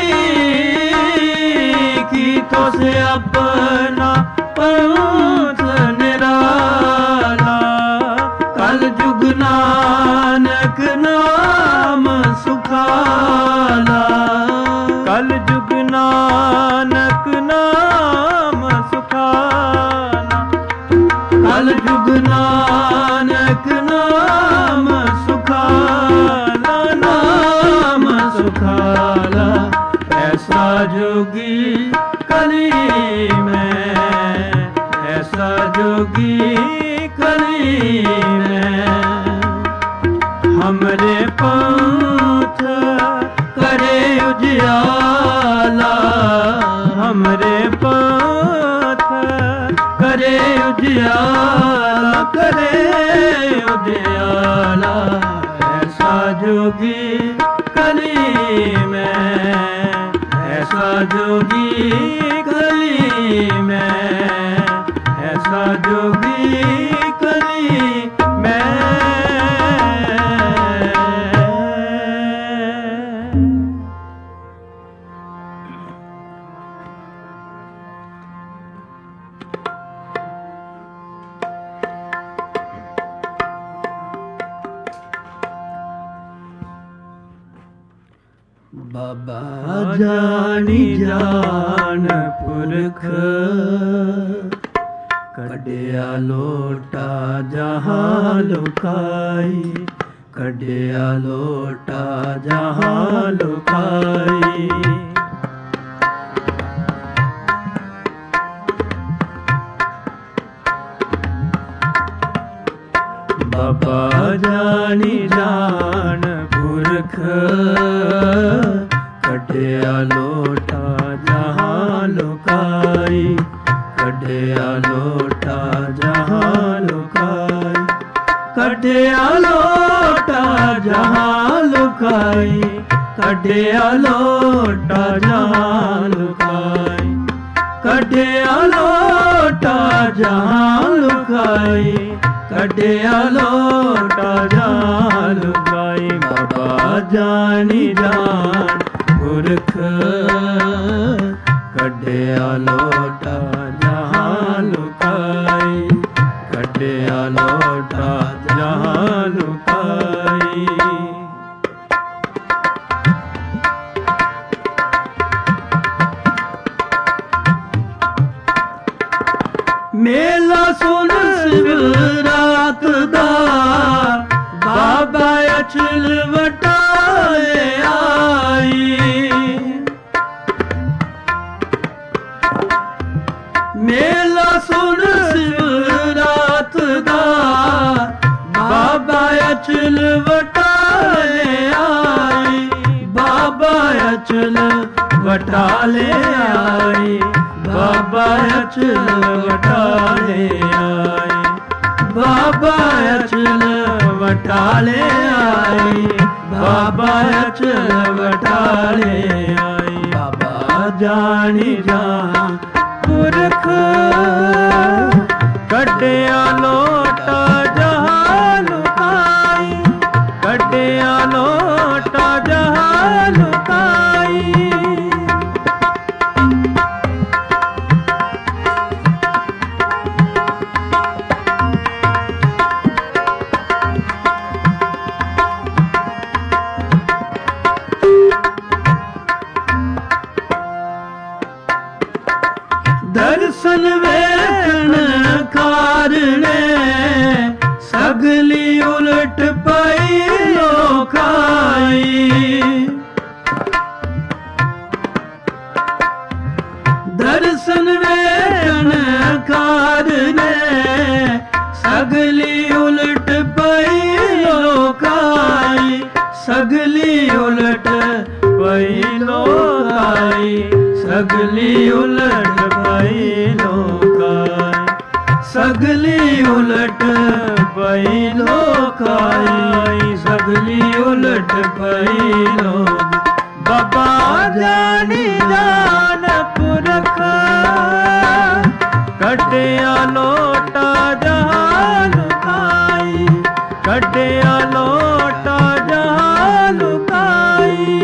की तो से अपना पंथ निराला। कल जुग नानक नाम सुखाला, कल जुग नानक नाम सुखाला। ਕਲ ਜੁਗ ਨਾਨਕ ਨਾਮ ਸੁਖਾਲਾ, ਨਾਮ ਸੁਖਾਲਾ। ਐਸਾ ਜੋਗੀ ਕਲੀ ਮੈਂ, ਐਸਾ ਜੋਗੀ ਕਲੀ ਮੈਂ। हमरे पंथ करे उजियाला, हमरे पंथ करे उजियाला, करे उजियाला। ऐसा जोगी कली में, ऐसा जोगी कली में, ऐसा जोगी कली में। बाबा जानी जान पुरख, कढ़िया लोटा जहाँ लुकाई, कढ़िया लोटा जहाँ लुकाई। बाबा जानी जान पुरख, कढ़िया लोटा जहाँ लुकाई, कढ़िया लोटा जहाँ लुकाई, कढ़िया लोटा जहाँ लुकाई, कढ़िया लोटा जहाँ लुकाई, कढ़िया लोटा जहाँ लुकाई, कढ़िया लोटा जहाँ लुकाई। बाबा जानी जान पुरख, कढ़िया लोटा जहाँ लुकाई, कढ़िया लोटा जहाँ लुकाई। मेला सुन शिवरात दा, बाबा अचल वटाए आई। मेला सुन शिवरात दा, बाबा अचल वटाए आई, बाबा अचल वटाले आई, बाबा अचल वटाले आई, बाबा अचल वटाले आई, बाबा अचल वटाले आई। बाबा जानी जान पुरख, कढ़िया लोटा जहाँ लुकाई, कढ़िया लोटा जहाँ लुकाई। दर्शन वेखण कारणे, सगली उलट पई लोकाई। दर्शन वेखण कारणे, सगली उलट पई लोकाई, सगली उलट पई लोकाई, सगली उलट पई लोकाई, सगली उलट पई लोकाई, सगली उलट पई लोक। बाबा जानी जान पुरख, कढ़िया लोटा जहाँ लुकाई, कढ़िया लोटा जहाँ लुकाई।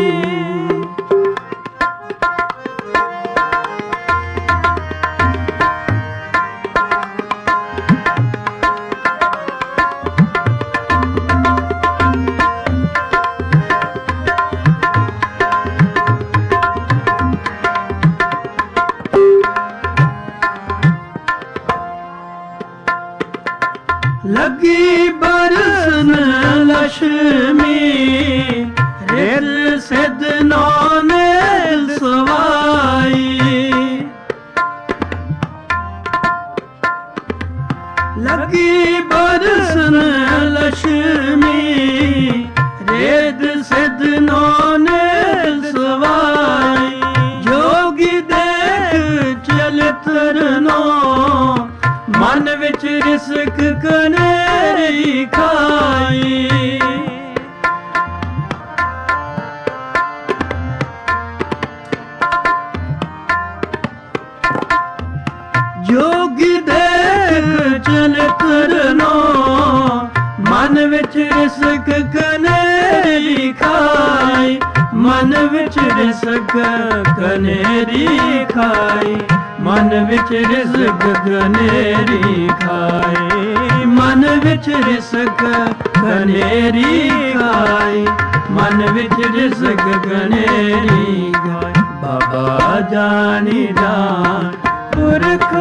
ਲੱਗੀ ਬਰਸਨ ਲక్ష్ਮੀ ਰਿਲ ਸਿਧ ਨਾਨਕ ਸਵਾਈ ਲੱਗੀ ਬਰਸਨ ਲక్ష్ਮੀ ਰਿਦ ਸਿਧ ਨਾਨਕ ਸਵਾਈ ਜੋਗੀ ਦੇਖ ਚਲਤ ਰਨੋ ਮਨ ਵਿੱਚ ਰਿਸਕ ਕਨੇਰੀ ਖਾਈ ਜੋਗੀ ਦੇਖ ਚਲਤ ਰਨੋ ਮਨ ਵਿੱਚ ਰਿਸਕ ਕਨੇਰੀ ਖਾਈ ਮਨ ਵਿੱਚ ਰਿਸਕ ਕਨੇਰੀ ਖਾਈ ਮਨ ਵਿੱਚ ਰਿਸਕ ਕਨੇਰੀ ਖਾਈ ਮਨ ਵਿੱਚ ਰਿਸਕ ਕਨੇਰੀ ਖਾਈ ਮਨ ਵਿੱਚ ਰਿਸਕ ਕਨੇਰੀ ਖਾਈ ਬਾਬਾ ਜਾਣੀ ਜਾਣ ਪੁਰਖ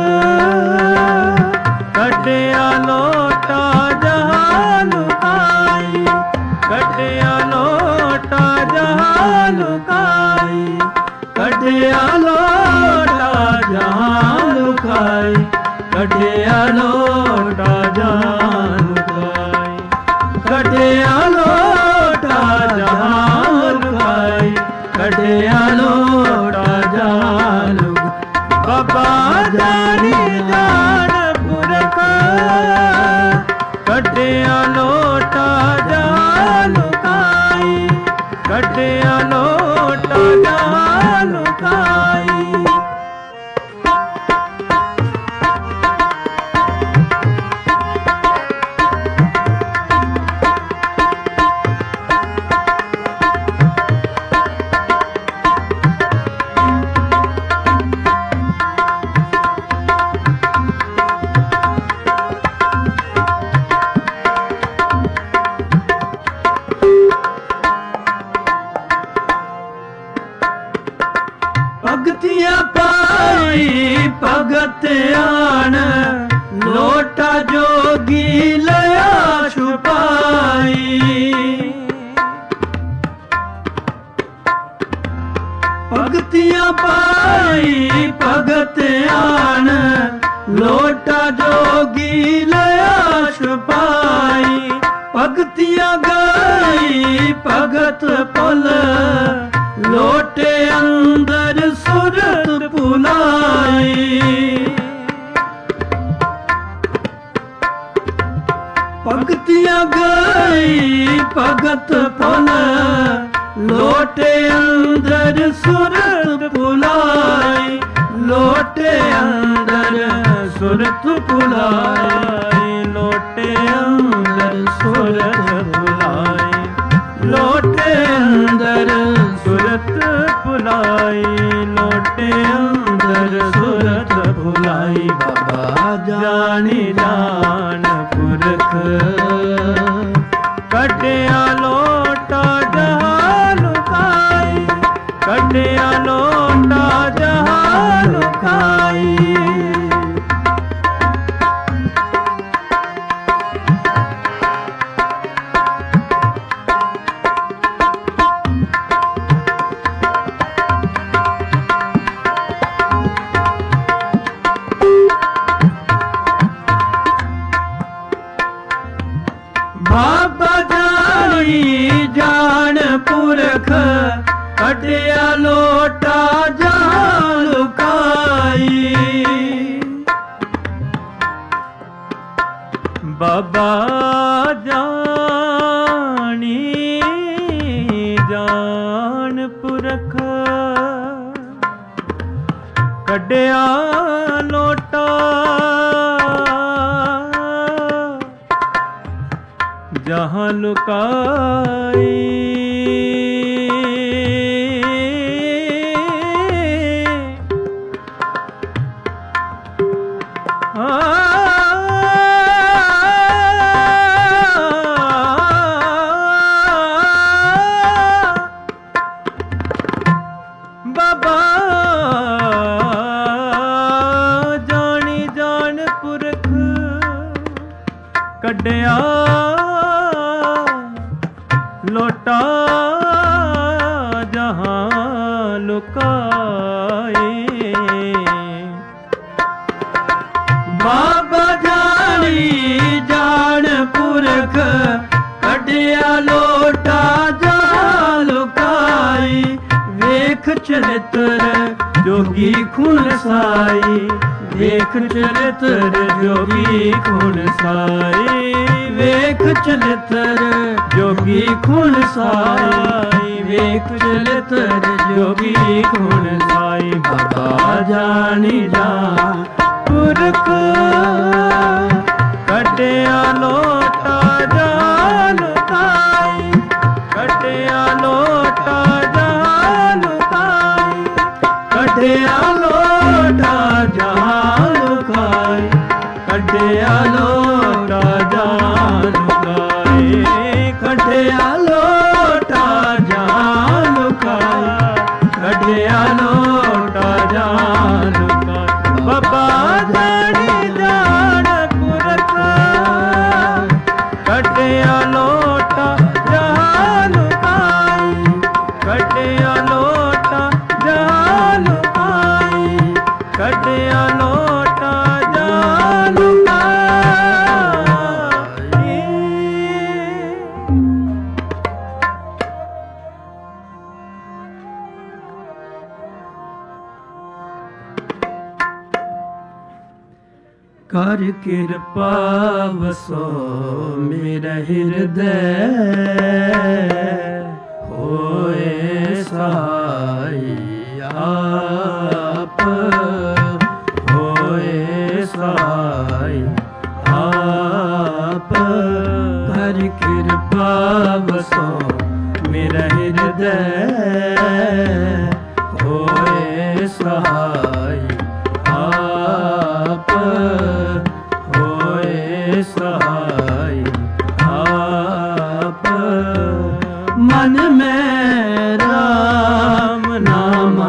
ਕੱਢਿਆ ਲੋਟਾ ਜਹਾਂ ਲੁਕਾਈ ਕੱਢਿਆ ਲੋਟਾ ਜਹਾਂ ਲੁਕਾਈ ਕੱਢਿਆ ਲੋਟਾ ਜਹਾਂ ਲੁਕਾਈ ਕੱਢਿਆ ਲੋਟਾ ਜਹਾਂ ਲੁਕਾਈ ਕੱਢਿਆ ਲੋਟਾ ਜਹਾਂ ਲੁਕਾਈ ਕੱਢਿਆ ਲੋਟਾ ਜਹਾਂ ਲੁਕਾਈ ਬਾਬਾ ਜਾਣੀ ਜਾਣ ਪੁਰਖ ਕੱਢਿਆ ਲੋਟਾ ਜਹਾਂ ਲੁਕਾਈ ਕੱਢਿਆ ਲੋਟਾ ਜਹਾਂ ਲੁਕਾਈ ਭਗਤੀਆਂ ਪਾਈ ਭਗਤ ਆਣ ਲੋਟਾ ਜੋਗੀ ਲਿਆ ਛੁਪਾਈ ਭਗਤੀਆਂ ਪਾਈ ਭਗਤ ਆਣ ਲੋਟਾ ਜੋਗੀ ਲਿਆ ਛੁਪਾਈ ਭਗਤੀਆਂ ਗਾਈ ਭਗਤ ਪੁਲ ਲੋਟੇ ਅੰਦਰ ਸੁਰਤ ਭੁਲਾਈ ਭਗਤੀਆਂ ਗਾਈ ਭਗਤ ਪੁਲ ਲੋਟੇ ਅੰਦਰ ਸੁਰਤ ਭੁਲਾਈ ਲੋਟੇ ਅੰਦਰ ਸੁਰਤ ਭੁਲਾਈ ਲੋਟੇ ਅੰਦਰ ਸੁਰਤ ਭੁਲਾਈ ਲੋਟੇ ਅੰਦਰ ਸੁਰਤ ਭੁਲਾਈ ਲੋਟੇ ਅੰਦਰ ਸੁਰਤ ਭੁਲਾਈ ਬਾਬਾ ਜਾਣੀ ਜਾਣ ਪੁਰਖ ਕੱਢਿਆ ਲੋਟਾ ਜਹਾਂ ਲੁਕਾਈ ਕੱਢਿਆ ਲੋਟਾ ਜਹਾਂ ਲੁਕਾਈ ਬਾਬਾ ਜਾਣੀ ਜਾਣ ਪੁਰਖ ਕੱਢਿਆ ਲੋਟਾ ਜਹਾਂ ਲੁਕਾਈ ਬਾਬਾ ਜਾਣੀ ਜਾਣ ਪੁਰਖ ਕੱਢਿਆ ਲੋਟਾ ਜਹਾਂ ਲੁਕਾਈ ਬਾਬਾ ਜਾਣੀ ਜਾਣ ਪੁਰਖ ਕੱਢਿਆ ਲੋਟਾ ਜਹਾਂ ਲੁਕਾਏ। ਬਾਬਾ ਜਾਣੀ ਜਾਣ ਪੁਰਖ ਕੱਢਿਆ ਲੋਟਾ ਜਹਾਂ ਲੁਕਾਈ। ਵੇਖ ਚਰਿਤਰ ਜੋਗੀ ਖੁਣ ਸਾਈ, ਵੇਖ ਚਰਿਤਰ ਜੋਗੀ ਖੁਣ ਸਾਈ। ਵੇਖ ਚਰਿਤਰ ਜੋਗੀ ਖੁਣ ਸਾਈ, ਵੇਖ ਚਰਿਤਰ ਜੋਗੀ ਖੁਣ ਸਾਈ। ਬਾਬਾ ਜਾਣੀ ਜਾਣ ਪੁਰਖ ਕੱਢਿਆ ਲੋਟਾ ਜਹਾਂ ਲੁਕਾਈ, ਕੱਢਿਆ ਲੋਟਾ ਜਹਾਂ ਲੁਕਾਈ, ਕੱਢਿਆ ਲੋਟਾ ਜਹਾਂ ਲੁਕਾਈ। ਕੱਢਿਆ ਲੋਟਾ ਜਹਾਂ ਲੁਕਾਈ, ਕੱਢਿਆ ਲੋਟਾ ਜਹਾਂ ਲੁਕਾਈ। ਕੱਢਿਆ ਲੋਟਾ ਜਹਾਂ ਲੁਕਾਈ। ਬਾਬਾ ਜਾਣੀ ਜਾਣ ਪੁਰਖ ਕੱਢਿਆ ਲੋਟਾ ਜਹਾਂ ਲੁਕਾਈ, ਕੱਢਿਆ ਲੋਟਾ ਜਹਾਂ ਲੁਕਾਈ, ਕੱਢਿਆ ਲੋਟਾ ਜਹਾਂ ਲੁਕਾਈ। ਕਰ ਕਿਰਪਾ ਵਸੋ ਮੇਰਾ ਹਿਰਦੈ, ਹੋਏ ਸਹਾਈ ਆਪ, ਹੋਏ ਸਹਾਈ ਆਪ। ਕਰ ਕਿਰਪਾ ਵਸੋ ਮੇਰਾ ਹਿਰਦੈ, ਹੋਏ ਸਹਾਈ ਆਪ, ਹੋਏ ਸਹਾਈ ਆਪ। ਮਨ ਮੈਂ ਰਾਮ ਨਾਮ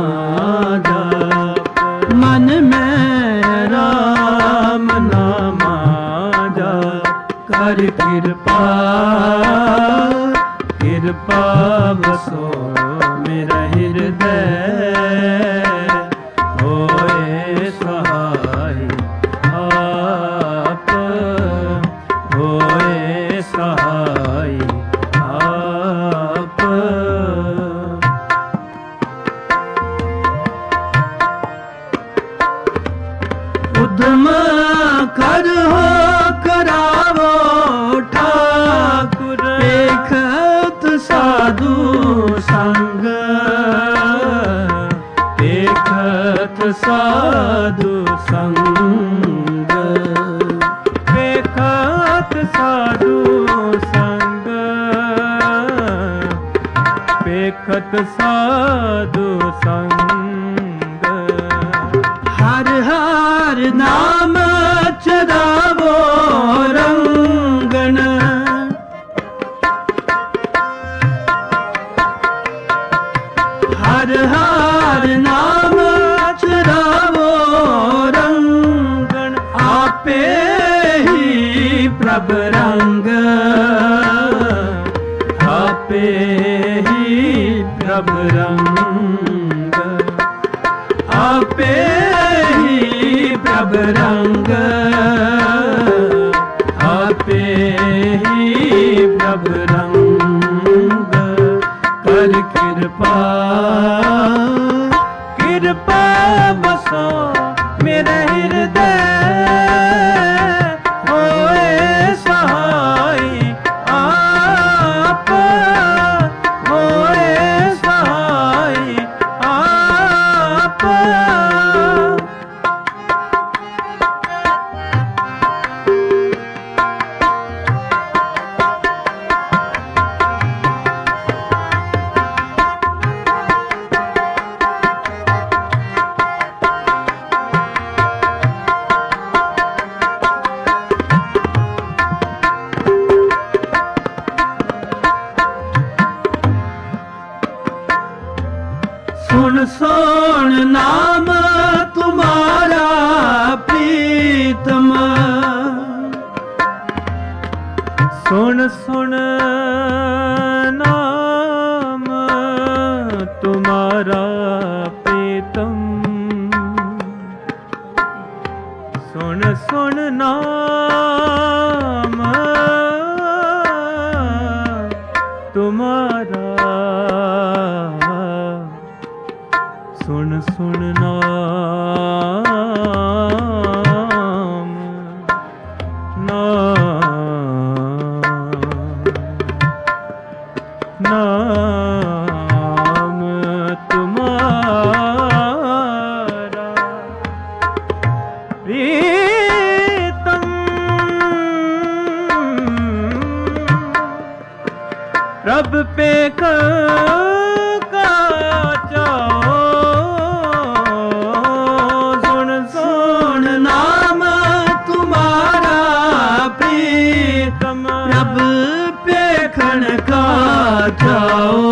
ਜਪ, ਮਨ ਮੈਂ ਰਾਮ ਨਾਮ ਜਪ। ਕਰ ਕਿਰਪਾ ਕਿਰਪਾ ਵਸੋ ਮੇਰਾ ਹਿਰਦੈ, ਹੋਏ ਸਹਾਈ ਆਪ, ਹੋਏ ਸਹਾਈ ਆਪ। ਉਦਮ ਕਰੋ ਕਰਾਵੋ ਠਾਕੁਰ, ਵੇਖਤ ਸਾਧੂ ਸੰਗ, ਵੇਖਤ ਸਾਧੂ ਸੰਗ, ਵੇਖਤ ਸਾਧੂ ਸੰਗ, ਵੇਖਤ ਸਾਧੂ ਸੰਗ। ਹਰ ਹਰ ਨਾਮ ਚਰਾਵੋ ਰੰਗਨ, ਹਰ ਹਰ ਨਾਮ ਚਰਾਵੋ ਰੰਗਨ। ਆਪੇ ਹੀ ਪ੍ਰਭ ਰੰਗ, ਆਪੇ ਹੀ ਪ੍ਰਭ ਰੰਗ, ਆਪੇ ਹੀ ਪ੍ਰਭ ਰੰਗ, ਆਪੇ ਹੀ ਪ੍ਰਭ ਰੰਗ। ਕਰ ਕਿਰਪਾ ਕਿਰਪਾ ਬਸੋ ਮੇਰੇ ਹਿਰਦੈ, ਹੋਏ ਸਹਾਈ ਆਪ, ਹੋਏ ਸਹਾਈ ਆਪ। सुन सुन नाम तुम्हारा प्रीतम, सुन सुन नाम तुम्हारा, सुन सुन नाम नाम नाम तुम्हारा प्रीतम, प्रभ पे का जाओ, सुन सुन नाम तुम्हारा प्रीतम, प्रभ पे खण का जाओ,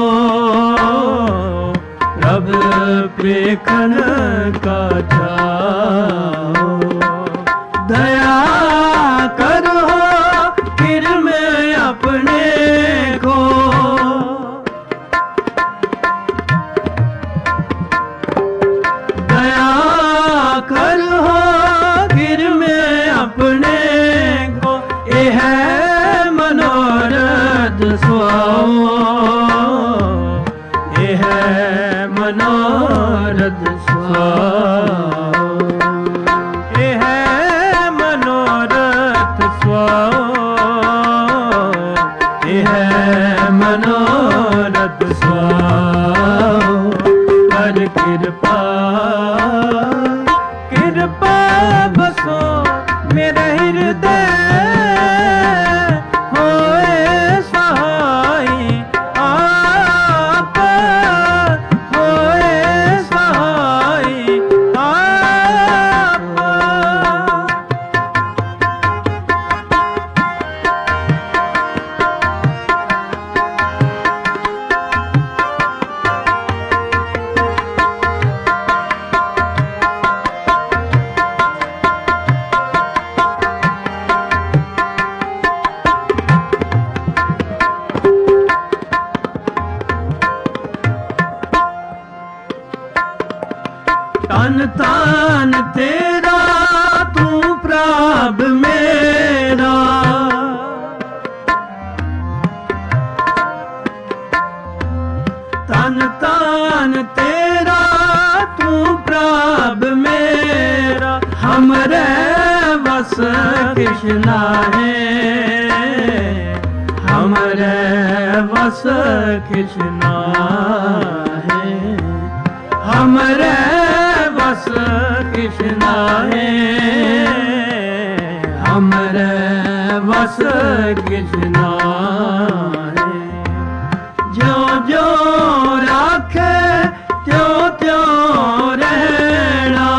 प्रभ पे खण का जाओ, दया करो फिर मैं अपने को, दया करो फिर मैं अपने को, ये है मनोरथ स्वाओ, ये है मनोरथ स्वाओ, ये है मनोरथ स्वाओ, ये है मनोरथ स्वाओ, कर कृपा कृपा बसो मेरे हृदय, होए सहाय आप, होए सहाय आप। तन तान तेरा तू प्रभ मेरा, तन तान तेरा तू प्रभ मेरा, हमरे बस कृष्णा है, हमरे बस कृष्णा है, हमरे बस कृष्णा है, हमरे बस कृष्णा है, जो जो राखे त्यों त्यों रहना,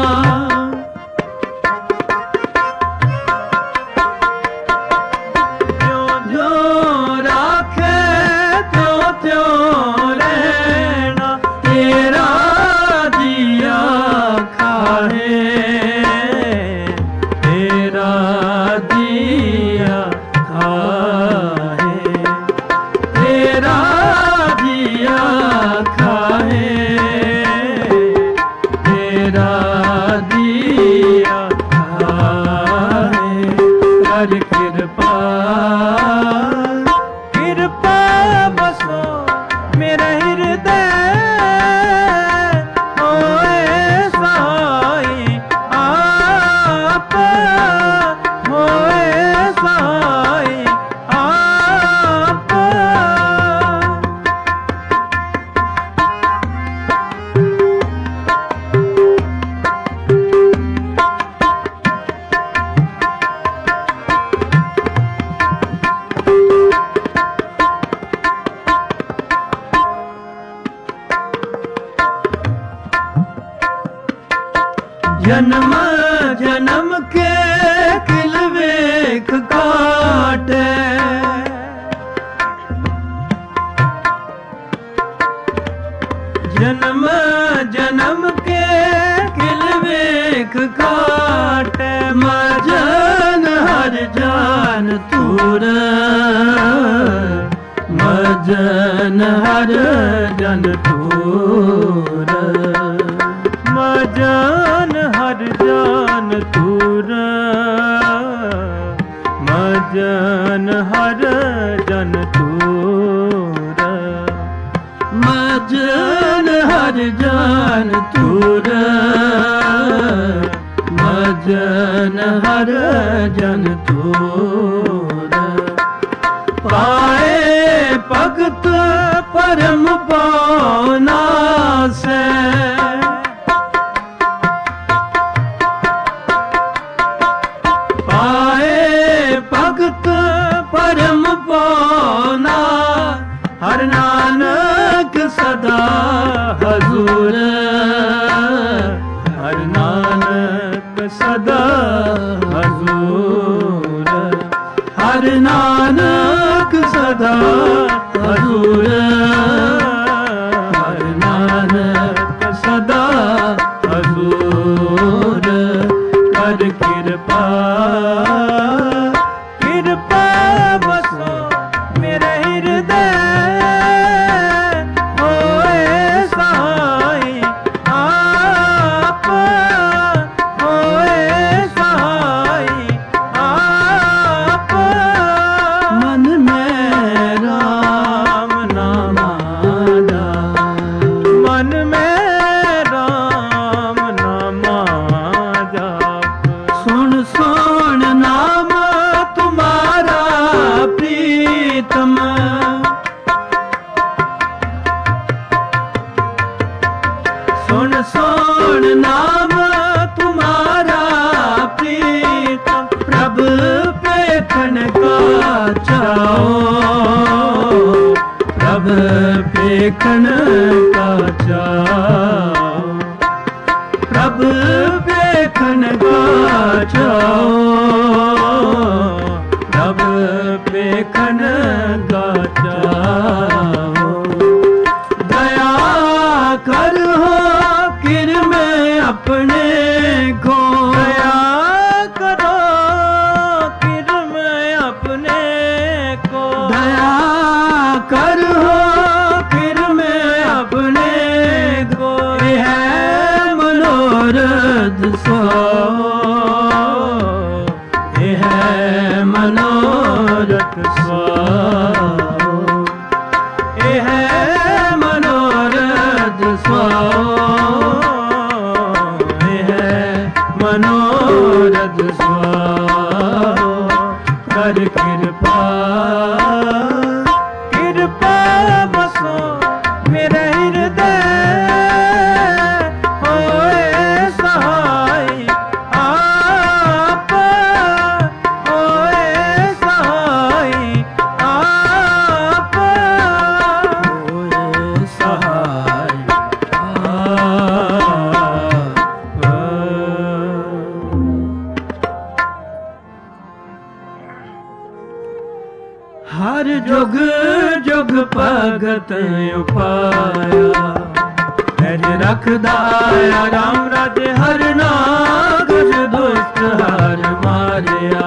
जो जो राखे त्यों त्यों रहना, तेरा दिया खाए, तेरा दिया खाए, तेरा दिया खाए, तेरा दिया खाए, कर कृपा कृपा बसो मेरे हृदय, होए सहाय आप, होए सहाय आप। जन्म जन्म के किल वेख काटे, जन्म जन्म के किल वेख काटे, मजन हर जान तूर मजन हर जन तूर मजन हर जन तूर मजन हर जन तूर मजन हर जन तूर मजन हर जन तूर पाए भगत परम पावना से पाए भगत परम पावना हर नानक सदा हजूर हर नानक सदा हजूर हर नानक सदा हजूर हर नानक सदा हजूर कर कृपा कृपा बसो मेरे हृदय होए सहाय आप होए सहाय आप मन में राम नाम आदा मन में राम नाम जाप सुन सुन नाम तुम्हारा प्रीतम सुन सुन नाम तुम्हारा प्रीतम प्रभु पेखन का चाओ प्रभु पेखन का चाओ प्रभु पेखन का चाओ प्रभु पेखन का चाओ दया कर हो किर में अपने को दया करो किर में अपने को दया कर हो किर में अपने को है मनोरथ सो है मनोरथ सो है मनोरथ सो है मनोरथ सो कर कृपा कृपा बसो मेरे हृदय होए सहाय आप होए सहाय आप होए सहाय हर जुग जुग भगत उपाया हैज रखदाया राम राजे हर नागज दुष्ट हर मारिया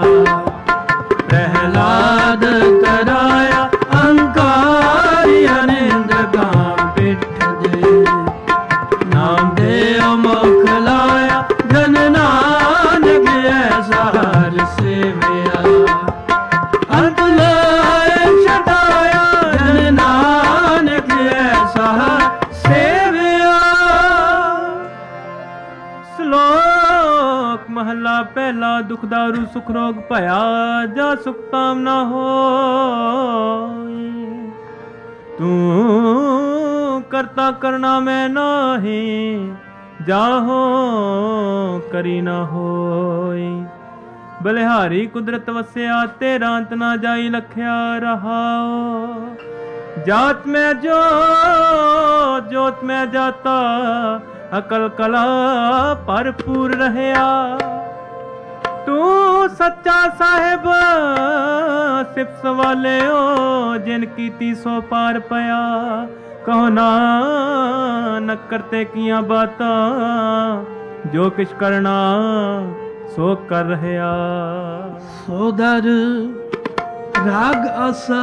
प्रहलाद कराया अंकारी अनिंद्र काम पिठ दे नाम दे मुख लाया जन नानक ऐसा हर सेविया अंत लाए छटाया जन नानक ऐसा सेविया श्लोक महला पहला दुख दारू सुख रोग भया जा सुख ताम ना हो तू करता करना मैं नाही जाहो करी ना होई बलिहारी कुदरत वस्या तेरा अंत ना जाई लख्या रहाओ जात में जो जोत में जाता अकल कला भरपूर रहया तू सच्चा साहिब सिफ सवाले हो जिन कीती सो पार पया कहो ना करते किया बातां जो किश करना सो कर रहया सोदर राग आसा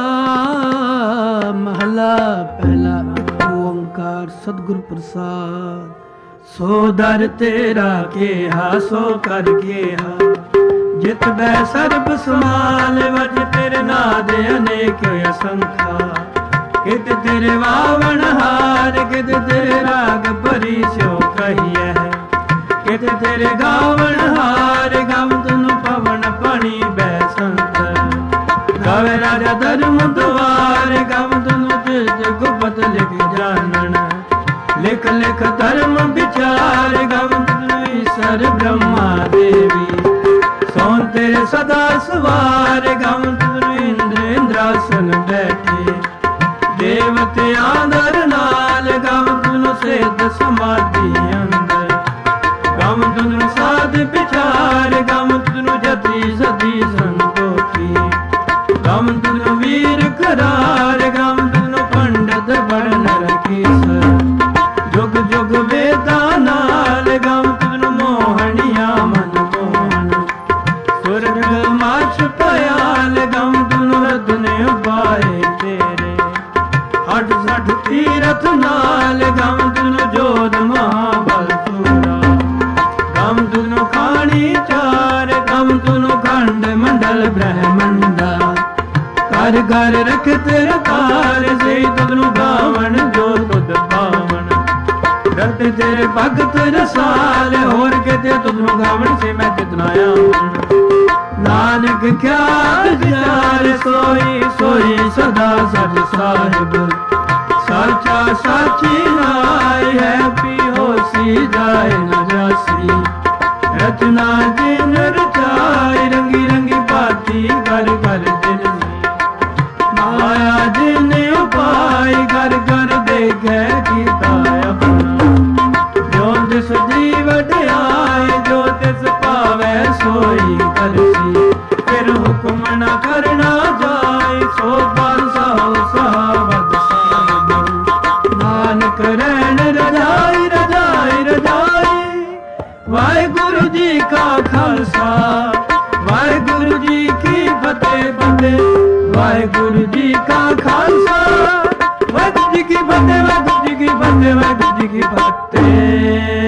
महला पहला ओंकार सतगुर प्रसाद। सो दर तेरा केहा सो कर केहा जित बै सर्ब समाल वज तेरे नाद अनेक असंखा। कित तेरे वावन हार कित तेरे राग भरी सो कहिए है। कित तेरे गावन हार गम तुनु पवन पानी बैसंत। गावे राजा धर्म द्वार गम तुनु तिज गुपत लिख जानन। लिख लिख धर्म विचार गम तुनु ईश्वर ब्रह्मा देवी। सोन तेरे सदा सवार गम तुनु इंद्र इंद्रासन बैठे। देवते आदर नाल गम तुनु सिद्ध समाधि अंदर। गम तुनु साध विचार गम तुनु जति सती संतोखी। गम तुनु वीर करार गम तुनु पंडित बड़न रखीसर। जुग जुग वेदा नाल गम तुनु मोहनिया मन मोहन। स्वर्ग माछ पयाल गम तुनु रतने पाए तेरे। हठ सठ तीरथ नाल गम तुनु जोध महाबल सूरा। गम तुनु खानी चार गम तुनु खंड मंडल ब्रह्मंडा। घर घर रख तेरा तार से तुनु गावन जो तुद पावन। रत तेरे भगत रसाल होर के ते तुनु गावन से मैं कितनाया। नानक क्या विचार सोई सोई सदा सच साहिब। साचा साची नाय है पी होसी जाए न जासी। रचना जिन रचाई रंगी रंगी बाती कर कर दिन। माया जिन उपाय घर घर देखे गीता अपना। जो तिस जीव आए जो तिस पावे सोई करसी। फिर हुक्म न करना जाए सो पर सहो सावध साहिब। नानक रैन रजाई रजाई रजाई। वाहिगुरु जी का खालसा वाहिगुरु जी की फतेह फतेह। वाहिगुरु जी का खालसा वाहिगुरु जी की फतेह वाहिगुरु जी की फतेह वाहिगुरु जी की फतेह।